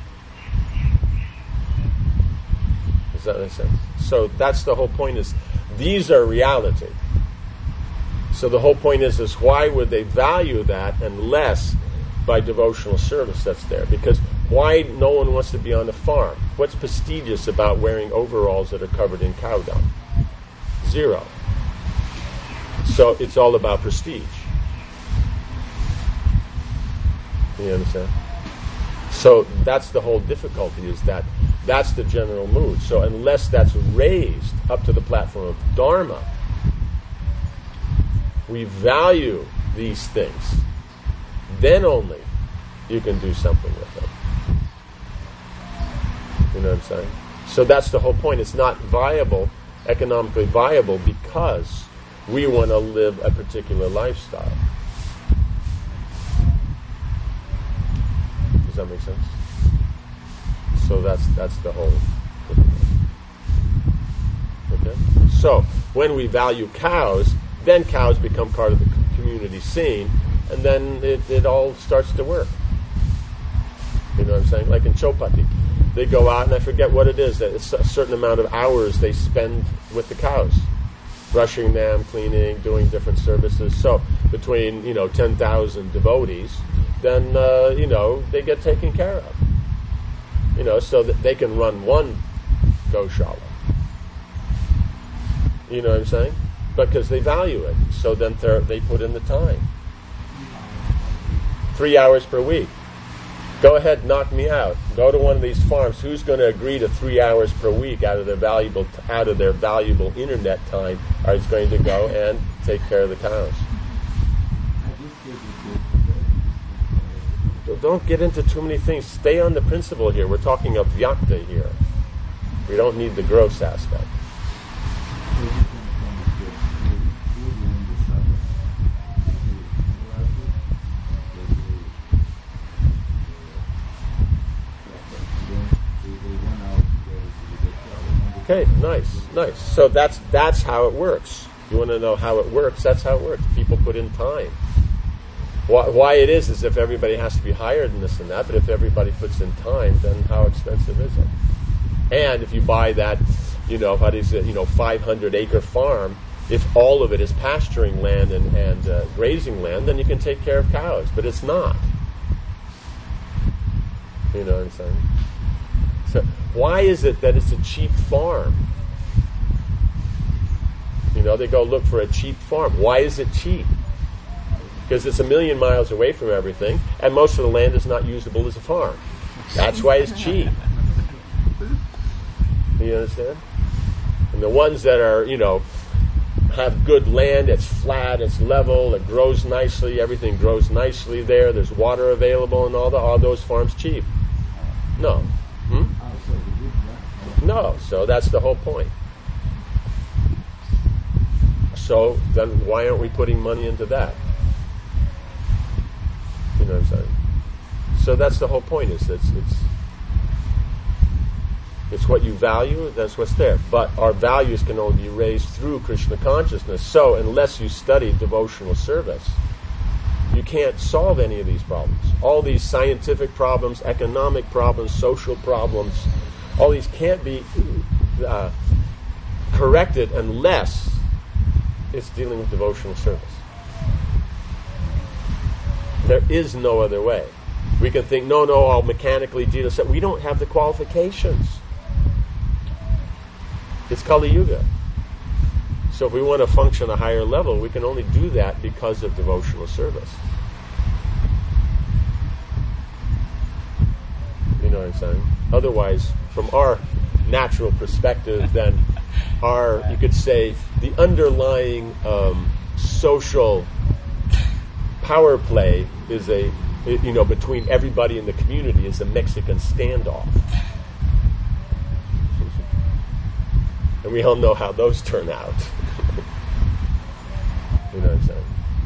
Does that make sense? So that's the whole point, is these are reality. So the whole point is, is why would they value that unless by devotional service that's there? Because why no one wants to be on the farm? What's prestigious about wearing overalls that are covered in cow dung? Zero. So it's all about prestige. You understand? So that's the whole difficulty, is that that's the general mood. So unless that's raised up to the platform of Dharma, we value these things, then only you can do something with them. You know what I'm saying? So that's the whole point. It's not viable, economically viable, because we want to live a particular lifestyle. Does that make sense? So that's that's the whole thing. Okay? So when we value cows, then cows become part of the community scene, and then it, it all starts to work. You know what I'm saying? Like in Chopati, they go out, and I forget what it is, that it's a certain amount of hours they spend with the cows, brushing them, cleaning, doing different services. So between, you know, ten thousand devotees, then, uh, you know, they get taken care of. You know, so that they can run one Goshala. You know what I'm saying? Because they value it. So then they put in the time. Three hours per week. Go ahead, knock me out. Go to one of these farms. Who's going to agree to three hours per week out of their valuable out of their valuable internet time is going to go and take care of the cows? Don't get into too many things. Stay on the principle here. We're talking of Vyakta here. We don't need the gross aspect. Okay, nice, nice. So that's that's how it works. You want to know how it works? That's how it works. People put in time. Why, why it is is if everybody has to be hired and this and that, but if everybody puts in time, then how expensive is it? And if you buy that, you know, what is it, you know, five hundred acre farm, if all of it is pasturing land and, and uh, grazing land, then you can take care of cows. But it's not. You know what I'm saying? So why is it that it's a cheap farm? You know, they go look for a cheap farm. Why is it cheap? Because it's a million miles away from everything, and most of the land is not usable as a farm. That's why it's cheap. You understand? And the ones that are, you know, have good land, it's flat, it's level, it grows nicely, everything grows nicely there, there's water available and all that, are those farms cheap? No. Hmm? No, so that's the whole point. So then why aren't we putting money into that? know what I'm saying? So that's the whole point. Is it's it's it's what you value. That's what's there. But our values can only be raised through Krishna consciousness. So unless you study devotional service, you can't solve any of these problems. All these scientific problems, economic problems, social problems, all these can't be uh, corrected unless it's dealing with devotional service. There is no other way. We can think, no, no, I'll mechanically deal with it. We don't have the qualifications. It's Kali Yuga. So if we want to function at a higher level, we can only do that because of devotional service. You know what I'm saying? Otherwise, from our natural perspective, then our, you could say, the underlying um, social power play is a, you know, between everybody in the community is a Mexican standoff. And we all know how those turn out. You know what I'm saying?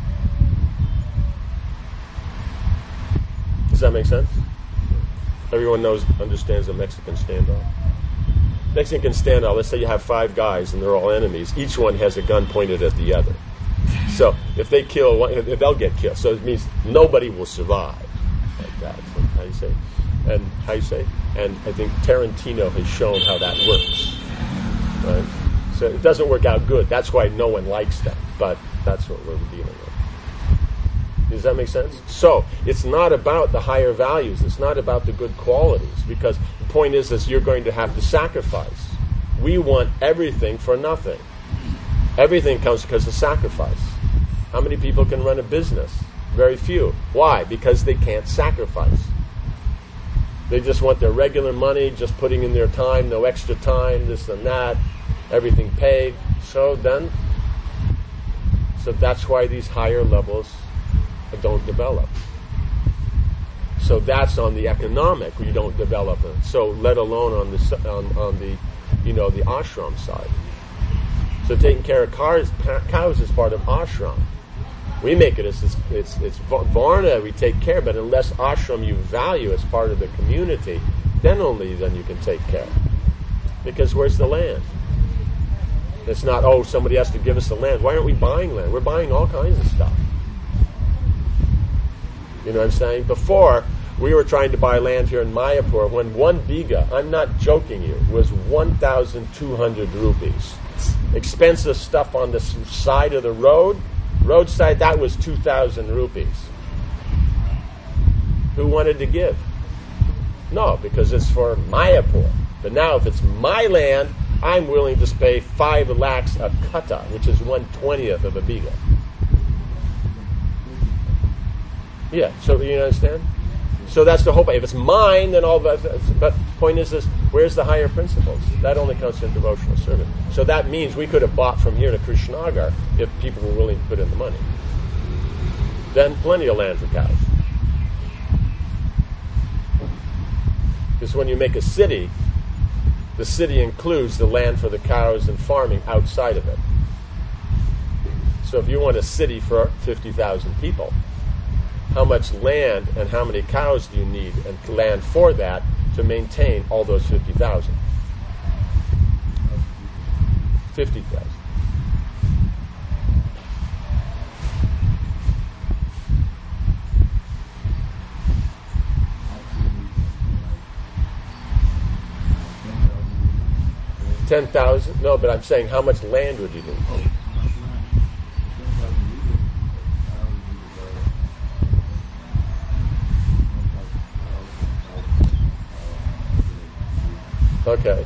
Does that make sense? Everyone knows, understands a Mexican standoff. Mexican standoff, let's say you have five guys and they're all enemies. Each one has a gun pointed at the other. So if they kill one, they'll get killed. So it means nobody will survive. Like that. So how you say? And how you say? And I think Tarantino has shown how that works. Right? So it doesn't work out good. That's why no one likes them. But that's what we're dealing with. Does that make sense? So it's not about the higher values. It's not about the good qualities. Because the point is, is you're going to have to sacrifice. We want everything for nothing. Everything comes because of sacrifice. How many people can run a business? Very few. Why? Because they can't sacrifice. They just want their regular money, just putting in their time, no extra time, this and that, everything paid. So then, so that's why these higher levels don't develop. So that's on the economic, you don't develop it. So let alone on the on, on the, you know, the ashram side. So taking care of cars, cows is part of ashram. We make it as it's, it's, it's varna, we take care, but unless ashram you value as part of the community, then only then you can take care. Because where's the land? It's not, oh, somebody has to give us the land. Why aren't we buying land? We're buying all kinds of stuff. You know what I'm saying? Before, we were trying to buy land here in Mayapur when one biga, I'm not joking you, was one thousand two hundred rupees. Expensive stuff on the side of the road, roadside, that was two thousand rupees. Who wanted to give? No, because it's for Mayapur. But now if it's my land, I'm willing to pay five lakhs a kata, which is one twentieth of a biga. Yeah, so you understand? So that's the whole point. If it's mine, then all that. But the point is this, where's the higher principles? That only comes from devotional service. So that means we could have bought from here to Krishnagar if people were willing to put in the money. Then plenty of land for cows. Because when you make a city, the city includes the land for the cows and farming outside of it. So if you want a city for fifty thousand people, how much land and how many cows do you need and land for that to maintain all those fifty thousand? fifty thousand. ten thousand? No, but I'm saying how much land would you need? Okay.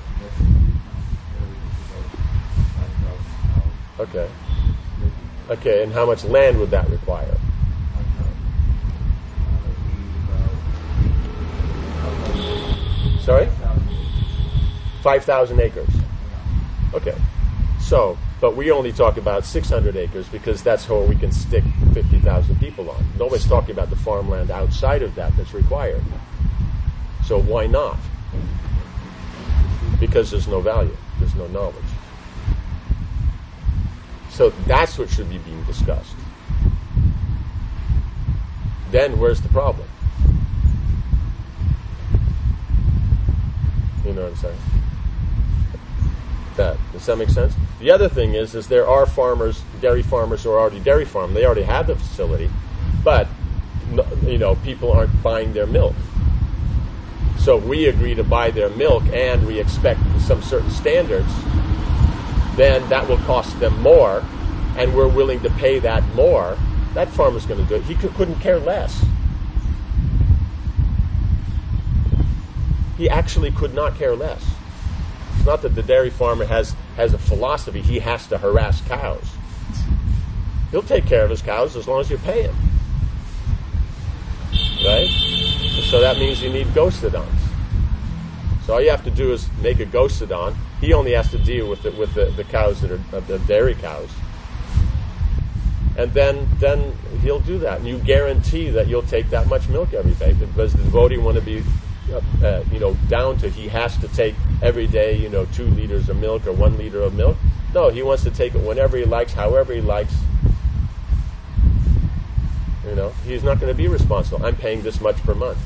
Okay. Okay, and how much land would that require? Sorry? five thousand acres. Okay. So, but we only talk about six hundred acres because that's where we can stick fifty thousand people on. Nobody's talking about the farmland outside of that that's required. So why not? Because there's no value. There's no knowledge. So that's what should be being discussed. then where's the problem? You know what I'm saying? That does that make sense? The other thing is, is there are farmers, dairy farmers who are already dairy farm. They already have the facility, but no, you know, people aren't buying their milk. So if we agree to buy their milk and we expect some certain standards, then that will cost them more, and we're willing to pay that more. That farmer's going to do it. He could, couldn't care less. He actually could not care less. It's not that the dairy farmer has, has a philosophy he has to harass cows. He'll take care of his cows as long as you pay him. Right? So that means you need Gosodons. So all you have to do is make a Gosodon. He only has to deal with the, with the, the cows that are uh, the dairy cows. And then then he'll do that. And you guarantee that you'll take that much milk every day. Does the devotee want to be uh, uh, you know, down to he has to take every day, you know, two liters of milk or one liter of milk? No, he wants to take it whenever he likes, however he likes. You know, he's not going to be responsible. I'm paying this much per month.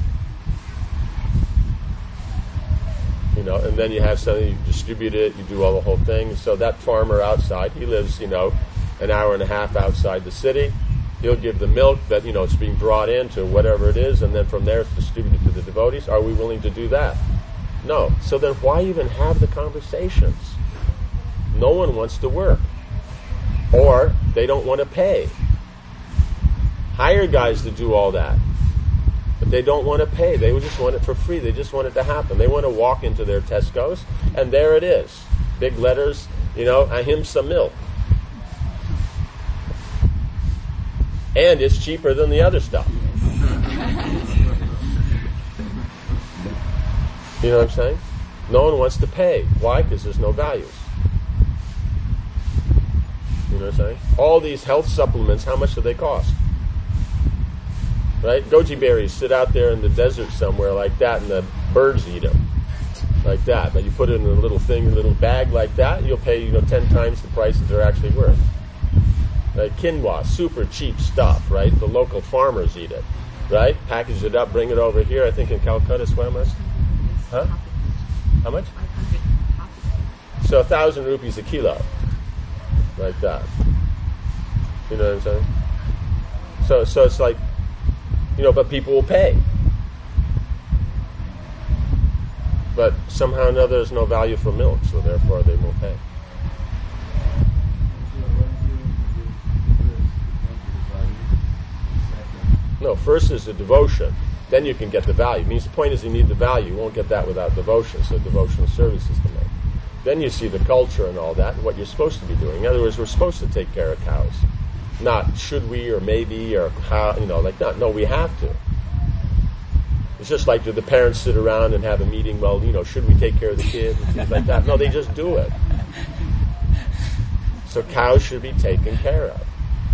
You know, and then you have something, you distribute it, you do all the whole thing. So that farmer outside, he lives, you know, an hour and a half outside the city. He'll give the milk that, you know, it's being brought in to whatever it is, and then from there it's distributed to the devotees. Are we willing to do that? No. So then why even have the conversations? No one wants to work. Or they don't want to pay. Hire guys to do all that. But they don't want to pay. They just want it for free. They just want it to happen. They want to walk into their Tesco's, and there it is. Big letters, you know, ahimsa milk. And it's cheaper than the other stuff. You know what I'm saying? No one wants to pay. Why? Because there's no values. You know what I'm saying? All these health supplements, how much do they cost? Right? Goji berries sit out there in the desert somewhere like that, and the birds eat them like that. But you put it in a little thing, a little bag like that, you'll pay, you know, ten times the price that they're actually worth. Right? Quinoa, super cheap stuff, right? The local farmers eat it, right? Package it up, bring it over here. I think in Calcutta, Swamas. Huh? How much? So a thousand rupees a kilo, like that. You know what I'm saying? So, so it's like, you know, but people will pay. But somehow or another, there's no value for milk, so therefore they won't pay. No, first is the devotion. Then you can get the value. It means the point is you need the value. You won't get that without devotion, so devotional service is the main. Then you see the culture and all that and what you're supposed to be doing. In other words, we're supposed to take care of cows. Not should we or maybe or how, you know, like not. No, we have to. It's just like, do the parents sit around and have a meeting, well, you know, should we take care of the kid and things like that? No, they just do it. So cows should be taken care of.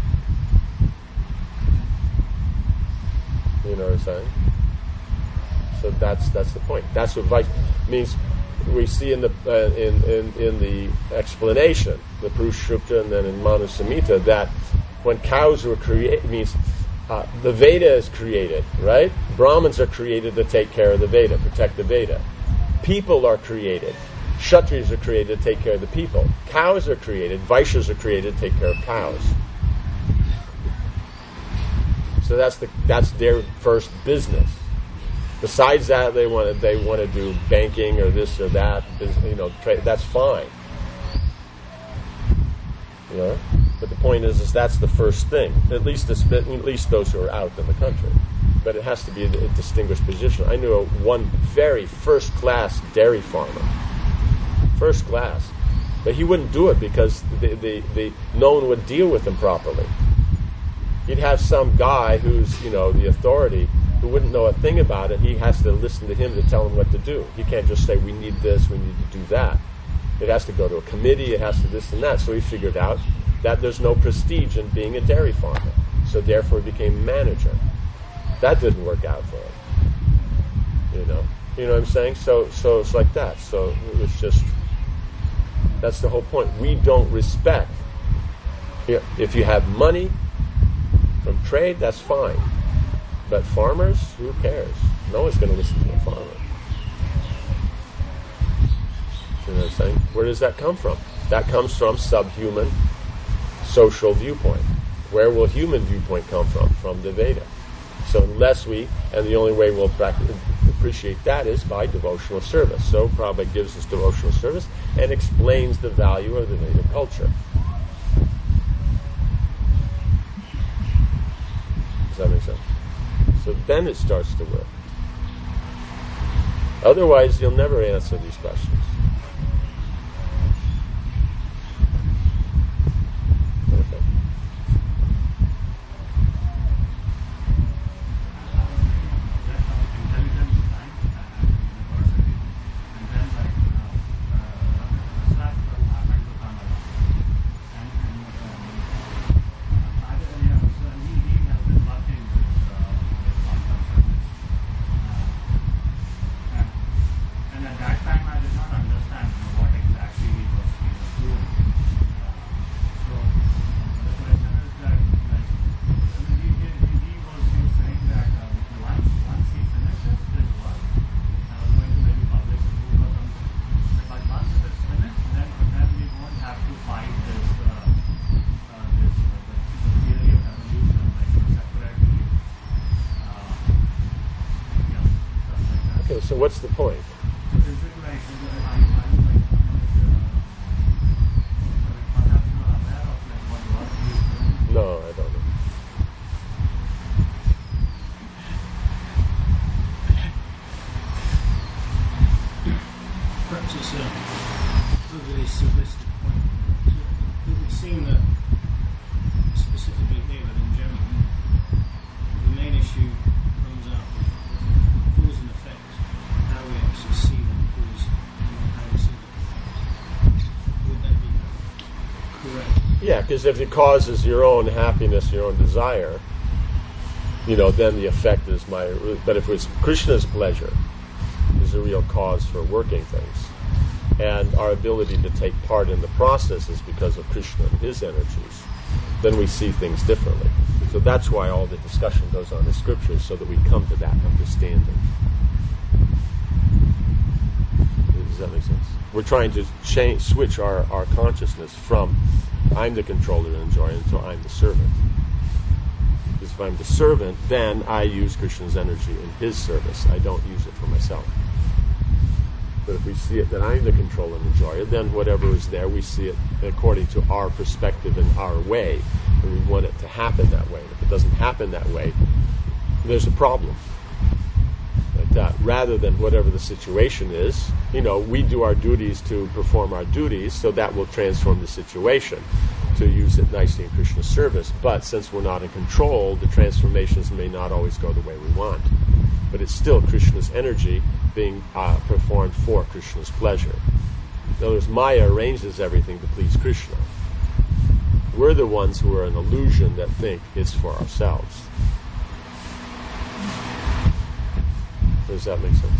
You know what I'm saying? So that's that's the point. That's what vice means. We see in the uh, in, in in the explanation, the Purusha and then in Manu Samhita, that when cows were created, means uh, the Veda is created, right? Brahmins are created to take care of the Veda, protect the Veda. People are created. Kshatriyas are created to take care of the people. Cows are created. Vaishyas are created to take care of cows. So that's the that's their first business. Besides that, they want to they want to do banking or this or that. You know, trade. That's fine. You know, but the point is, is that's the first thing. At least this, at least those who are out in the country. But it has to be a, a distinguished position. I knew a, one very first class dairy farmer, first class, but he wouldn't do it because the the, the no one would deal with him properly. You'd have some guy who's, you know, the authority, who wouldn't know a thing about it. He has to listen to him to tell him what to do. He can't just say, we need this, we need to do that. It has to go to a committee, it has to this and that. So he figured out that there's no prestige in being a dairy farmer. So therefore he became manager. That didn't work out for him. You know? You know what I'm saying? So so it's like that. So it was just, that's the whole point. We don't respect. If you have money from trade, that's fine. But farmers, who cares? No one's going to listen to a farmer. You know what I'm saying? Where does that come from? That comes from subhuman social viewpoint. Where will human viewpoint come from? From the Veda. So unless we, and the only way we'll practice, appreciate that is by devotional service. So Prabhupada gives us devotional service and explains the value of the Vedic culture. Does that make sense? So then it starts to work. Otherwise, you'll never answer these questions. Okay. So what's the point? No, I don't know. Perhaps it's a overly simplistic point. It would seem that specifically here, but in general, the main issue comes out with cause and effect. How we actually see them cause and how we see them effect. Would that be correct? Yeah, because if it causes your own happiness, your own desire, you know, then the effect is my. But if it's Krishna's pleasure, is the real cause for working things, and our ability to take part in the process is because of Krishna and his energies, then we see things differently. So that's why all the discussion goes on in scriptures, so that we come to that understanding. Does that make sense? We're trying to change, switch our, our consciousness from I'm the controller and enjoyer to I'm the servant. Because if I'm the servant, then I use Krishna's energy in his service. I don't use it for myself. But if we see it that I'm the controller and enjoyer, then whatever is there, we see it according to our perspective and our way. And we want it to happen that way. And if it doesn't happen that way, there's a problem. Like that. Rather than whatever the situation is, you know, we do our duties to perform our duties, so that will transform the situation to use it nicely in Krishna's service. But since we're not in control, the transformations may not always go the way we want. But it's still Krishna's energy being uh, performed for Krishna's pleasure. In other words, Maya arranges everything to please Krishna. We're the ones who are an illusion that think it's for ourselves. Does that make sense?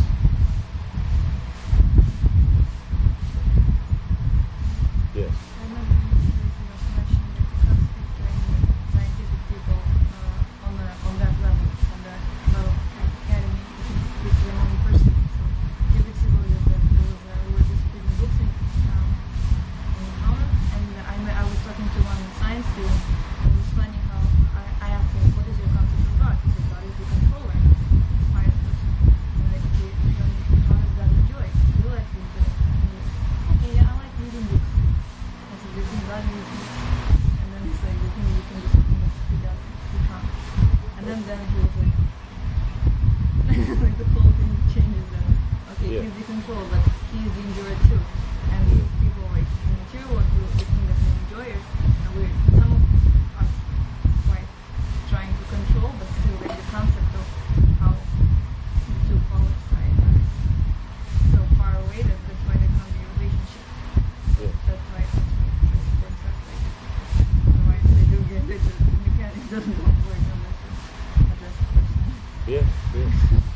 Yes. I remember in the series you was mentioning that you can't speak to any scientific people uh, on, the, on that level, on that level of academy. You can speak to them only personally. So a few weeks ago you said there was, uh, we were just reading books in, um, in Howard, and I, I was talking to one science student, and he was explaining how I, I asked him, what is your concept of God? He said, God is the controller, higher person. And I said, how does that enjoy? Do you like reading books? And he was, okay, yeah, I like reading books. I said, you think God is books? And then he's like, you think you can do something that he doesn't? He can't. And then, then he was like, like the whole thing changes then. Okay, Yeah. he's the control, but he's the enjoyer too. And people like in the material world who they think that we're enjoyers, and we're some of us quite trying to control, but still like the concept of how the two polar sides are so far away that that's why there can't be a relationship. Yeah. That's why it's works out like this. Otherwise they do get it, the mechanics doesn't work unless you address the person. Yeah, yeah.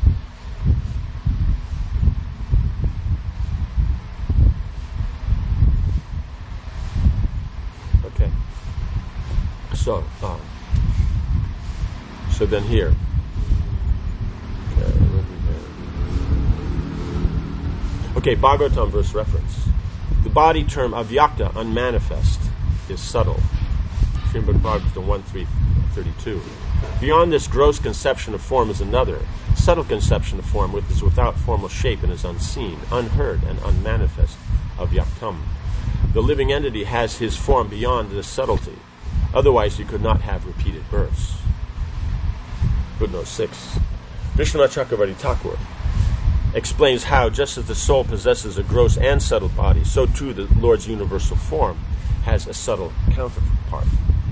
Okay. So, um, so then here, Okay, Bhagavatam verse reference. The body term avyakta, unmanifest, is subtle. Srimad Bhagavatam one three thirty-two. Beyond this gross conception of form is another, subtle conception of form which is without formal shape and is unseen, unheard, and unmanifest, avyaktam. The living entity has his form beyond this subtlety. Otherwise, he could not have repeated births. Footnote six. Vishwanath Chakravarti Thakur explains how, just as the soul possesses a gross and subtle body, so too the Lord's universal form has a subtle counterpart.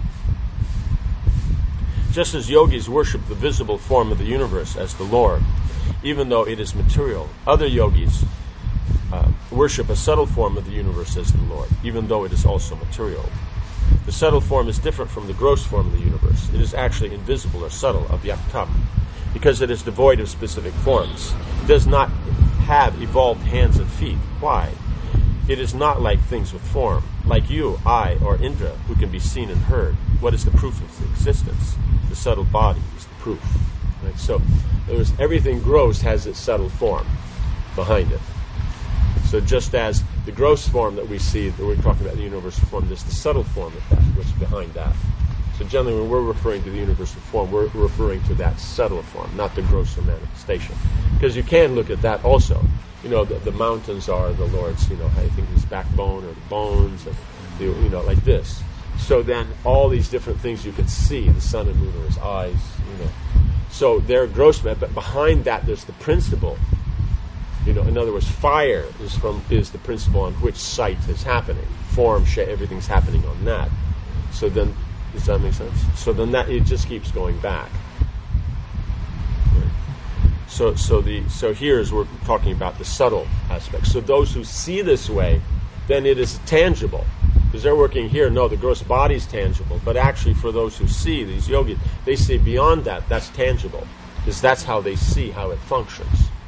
Just as yogis worship the visible form of the universe as the Lord, even though it is material, other yogis uh, worship a subtle form of the universe as the Lord, even though it is also material. The subtle form is different from the gross form of the universe. It is actually invisible or subtle, avyaktam, because it is devoid of specific forms. It does not have evolved hands and feet. Why? It is not like things with form, like you, I, or Indra, who can be seen and heard. What is the proof of its existence? The subtle body is the proof. Right? So, there's, everything gross has its subtle form behind it. So just as the gross form that we see, that we're talking about the universal form, there's the subtle form of that, which is behind that. So generally when we're referring to the universal form, we're referring to that subtle form, not the grosser manifestation. Because you can look at that also. You know, the, the mountains are the Lord's, you know, I think his backbone or the bones, or the, you know, like this. So then all these different things you can see, the sun and moon are his eyes, you know. So they're gross, but behind that there's the principle. You know, in other words, fire is from is the principle on which sight is happening. Form, shape, everything's happening on that. So then, does that make sense? So then that it just keeps going back. Right. So, so the so here is we're talking about the subtle aspects. So those who see this way, then it is tangible, because they're working here. No, the gross body is tangible, but actually, for those who see these yogis, they see beyond that. That's tangible, because that's how they see how it functions.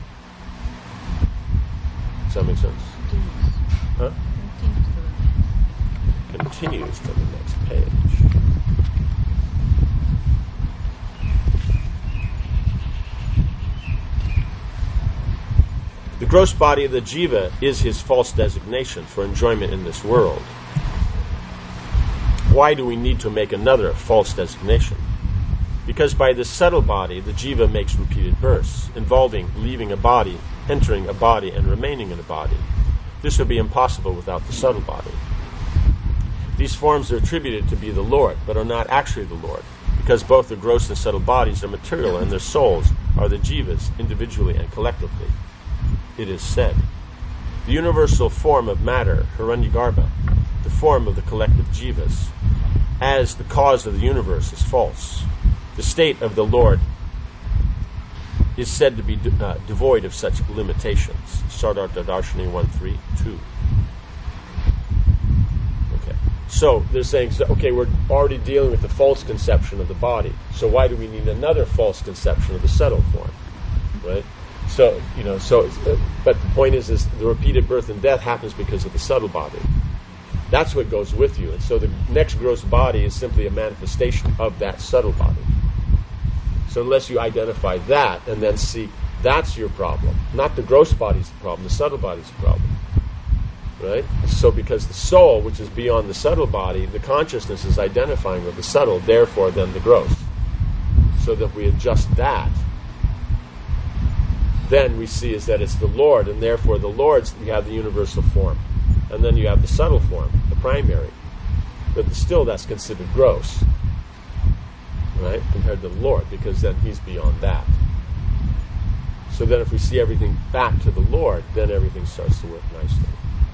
Does that make sense? Huh? Continues to the next page. The gross body of the jiva is his false designation for enjoyment in this world. Why do we need to make another false designation? Because by this subtle body, the jiva makes repeated births, involving leaving a body, entering a body, and remaining in a body. This would be impossible without the subtle body. These forms are attributed to be the Lord, but are not actually the Lord, because both the gross and subtle bodies are material, and their souls are the jivas, individually and collectively. It is said, the universal form of matter, Hiranyagarbha, the form of the collective jivas, as the cause of the universe, is false. The state of the Lord is said to be de- uh, devoid of such limitations. Sardartha Darshini one three two. Okay. So they're saying, so, okay, we're already dealing with the false conception of the body. So why do we need another false conception of the subtle form? Right? So, you know, so, uh, but the point is, is the repeated birth and death happens because of the subtle body. That's what goes with you. And so the next gross body is simply a manifestation of that subtle body. So unless you identify that and then see that's your problem, not the gross body's the problem, the subtle body's the problem. Right? So because the soul, which is beyond the subtle body, the consciousness is identifying with the subtle, therefore then the gross. So that we adjust that, then we see is that it's the Lord, and therefore the Lord's, you have the universal form. And then you have the subtle form, the primary. But still that's considered gross. Right? Compared to the Lord, because then he's beyond that. So then if we see everything back to the Lord, then everything starts to work nicely.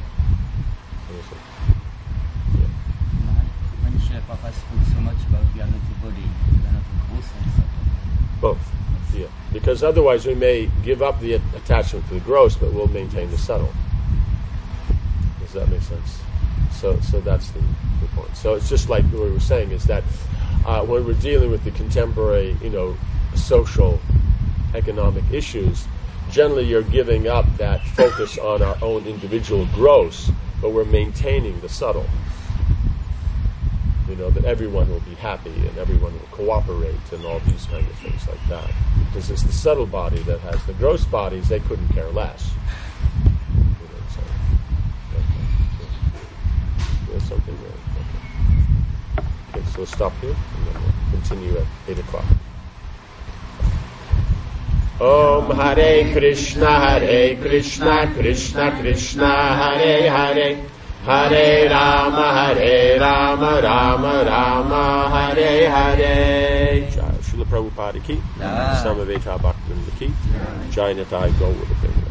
Yeah. When Srila Prabhupada spoke so much about we are not the body, we are not the gross and subtle. Both. Yeah. Because otherwise we may give up the attachment to the gross, but we'll maintain the subtle. Does that make sense? So so that's the, the point. So it's just like what we were saying is that uh, when we're dealing with the contemporary, you know, social, economic issues, generally you're giving up that focus on our own individual gross, but we're maintaining the subtle. You know, that everyone will be happy and everyone will cooperate and all these kind of things like that. Because it's the subtle body that has the gross bodies, they couldn't care less. we'll stop here and then we'll continue at eight o'clock. Om Hare Krishna, Hare Krishna, Krishna Krishna, Hare Hare, Hare Rama, Hare Rama, Rama Rama, Hare Hare. Jai Srila Prabhupada ki, Samaveta Bhaktivinoda ki, Jai Nitai Gaur.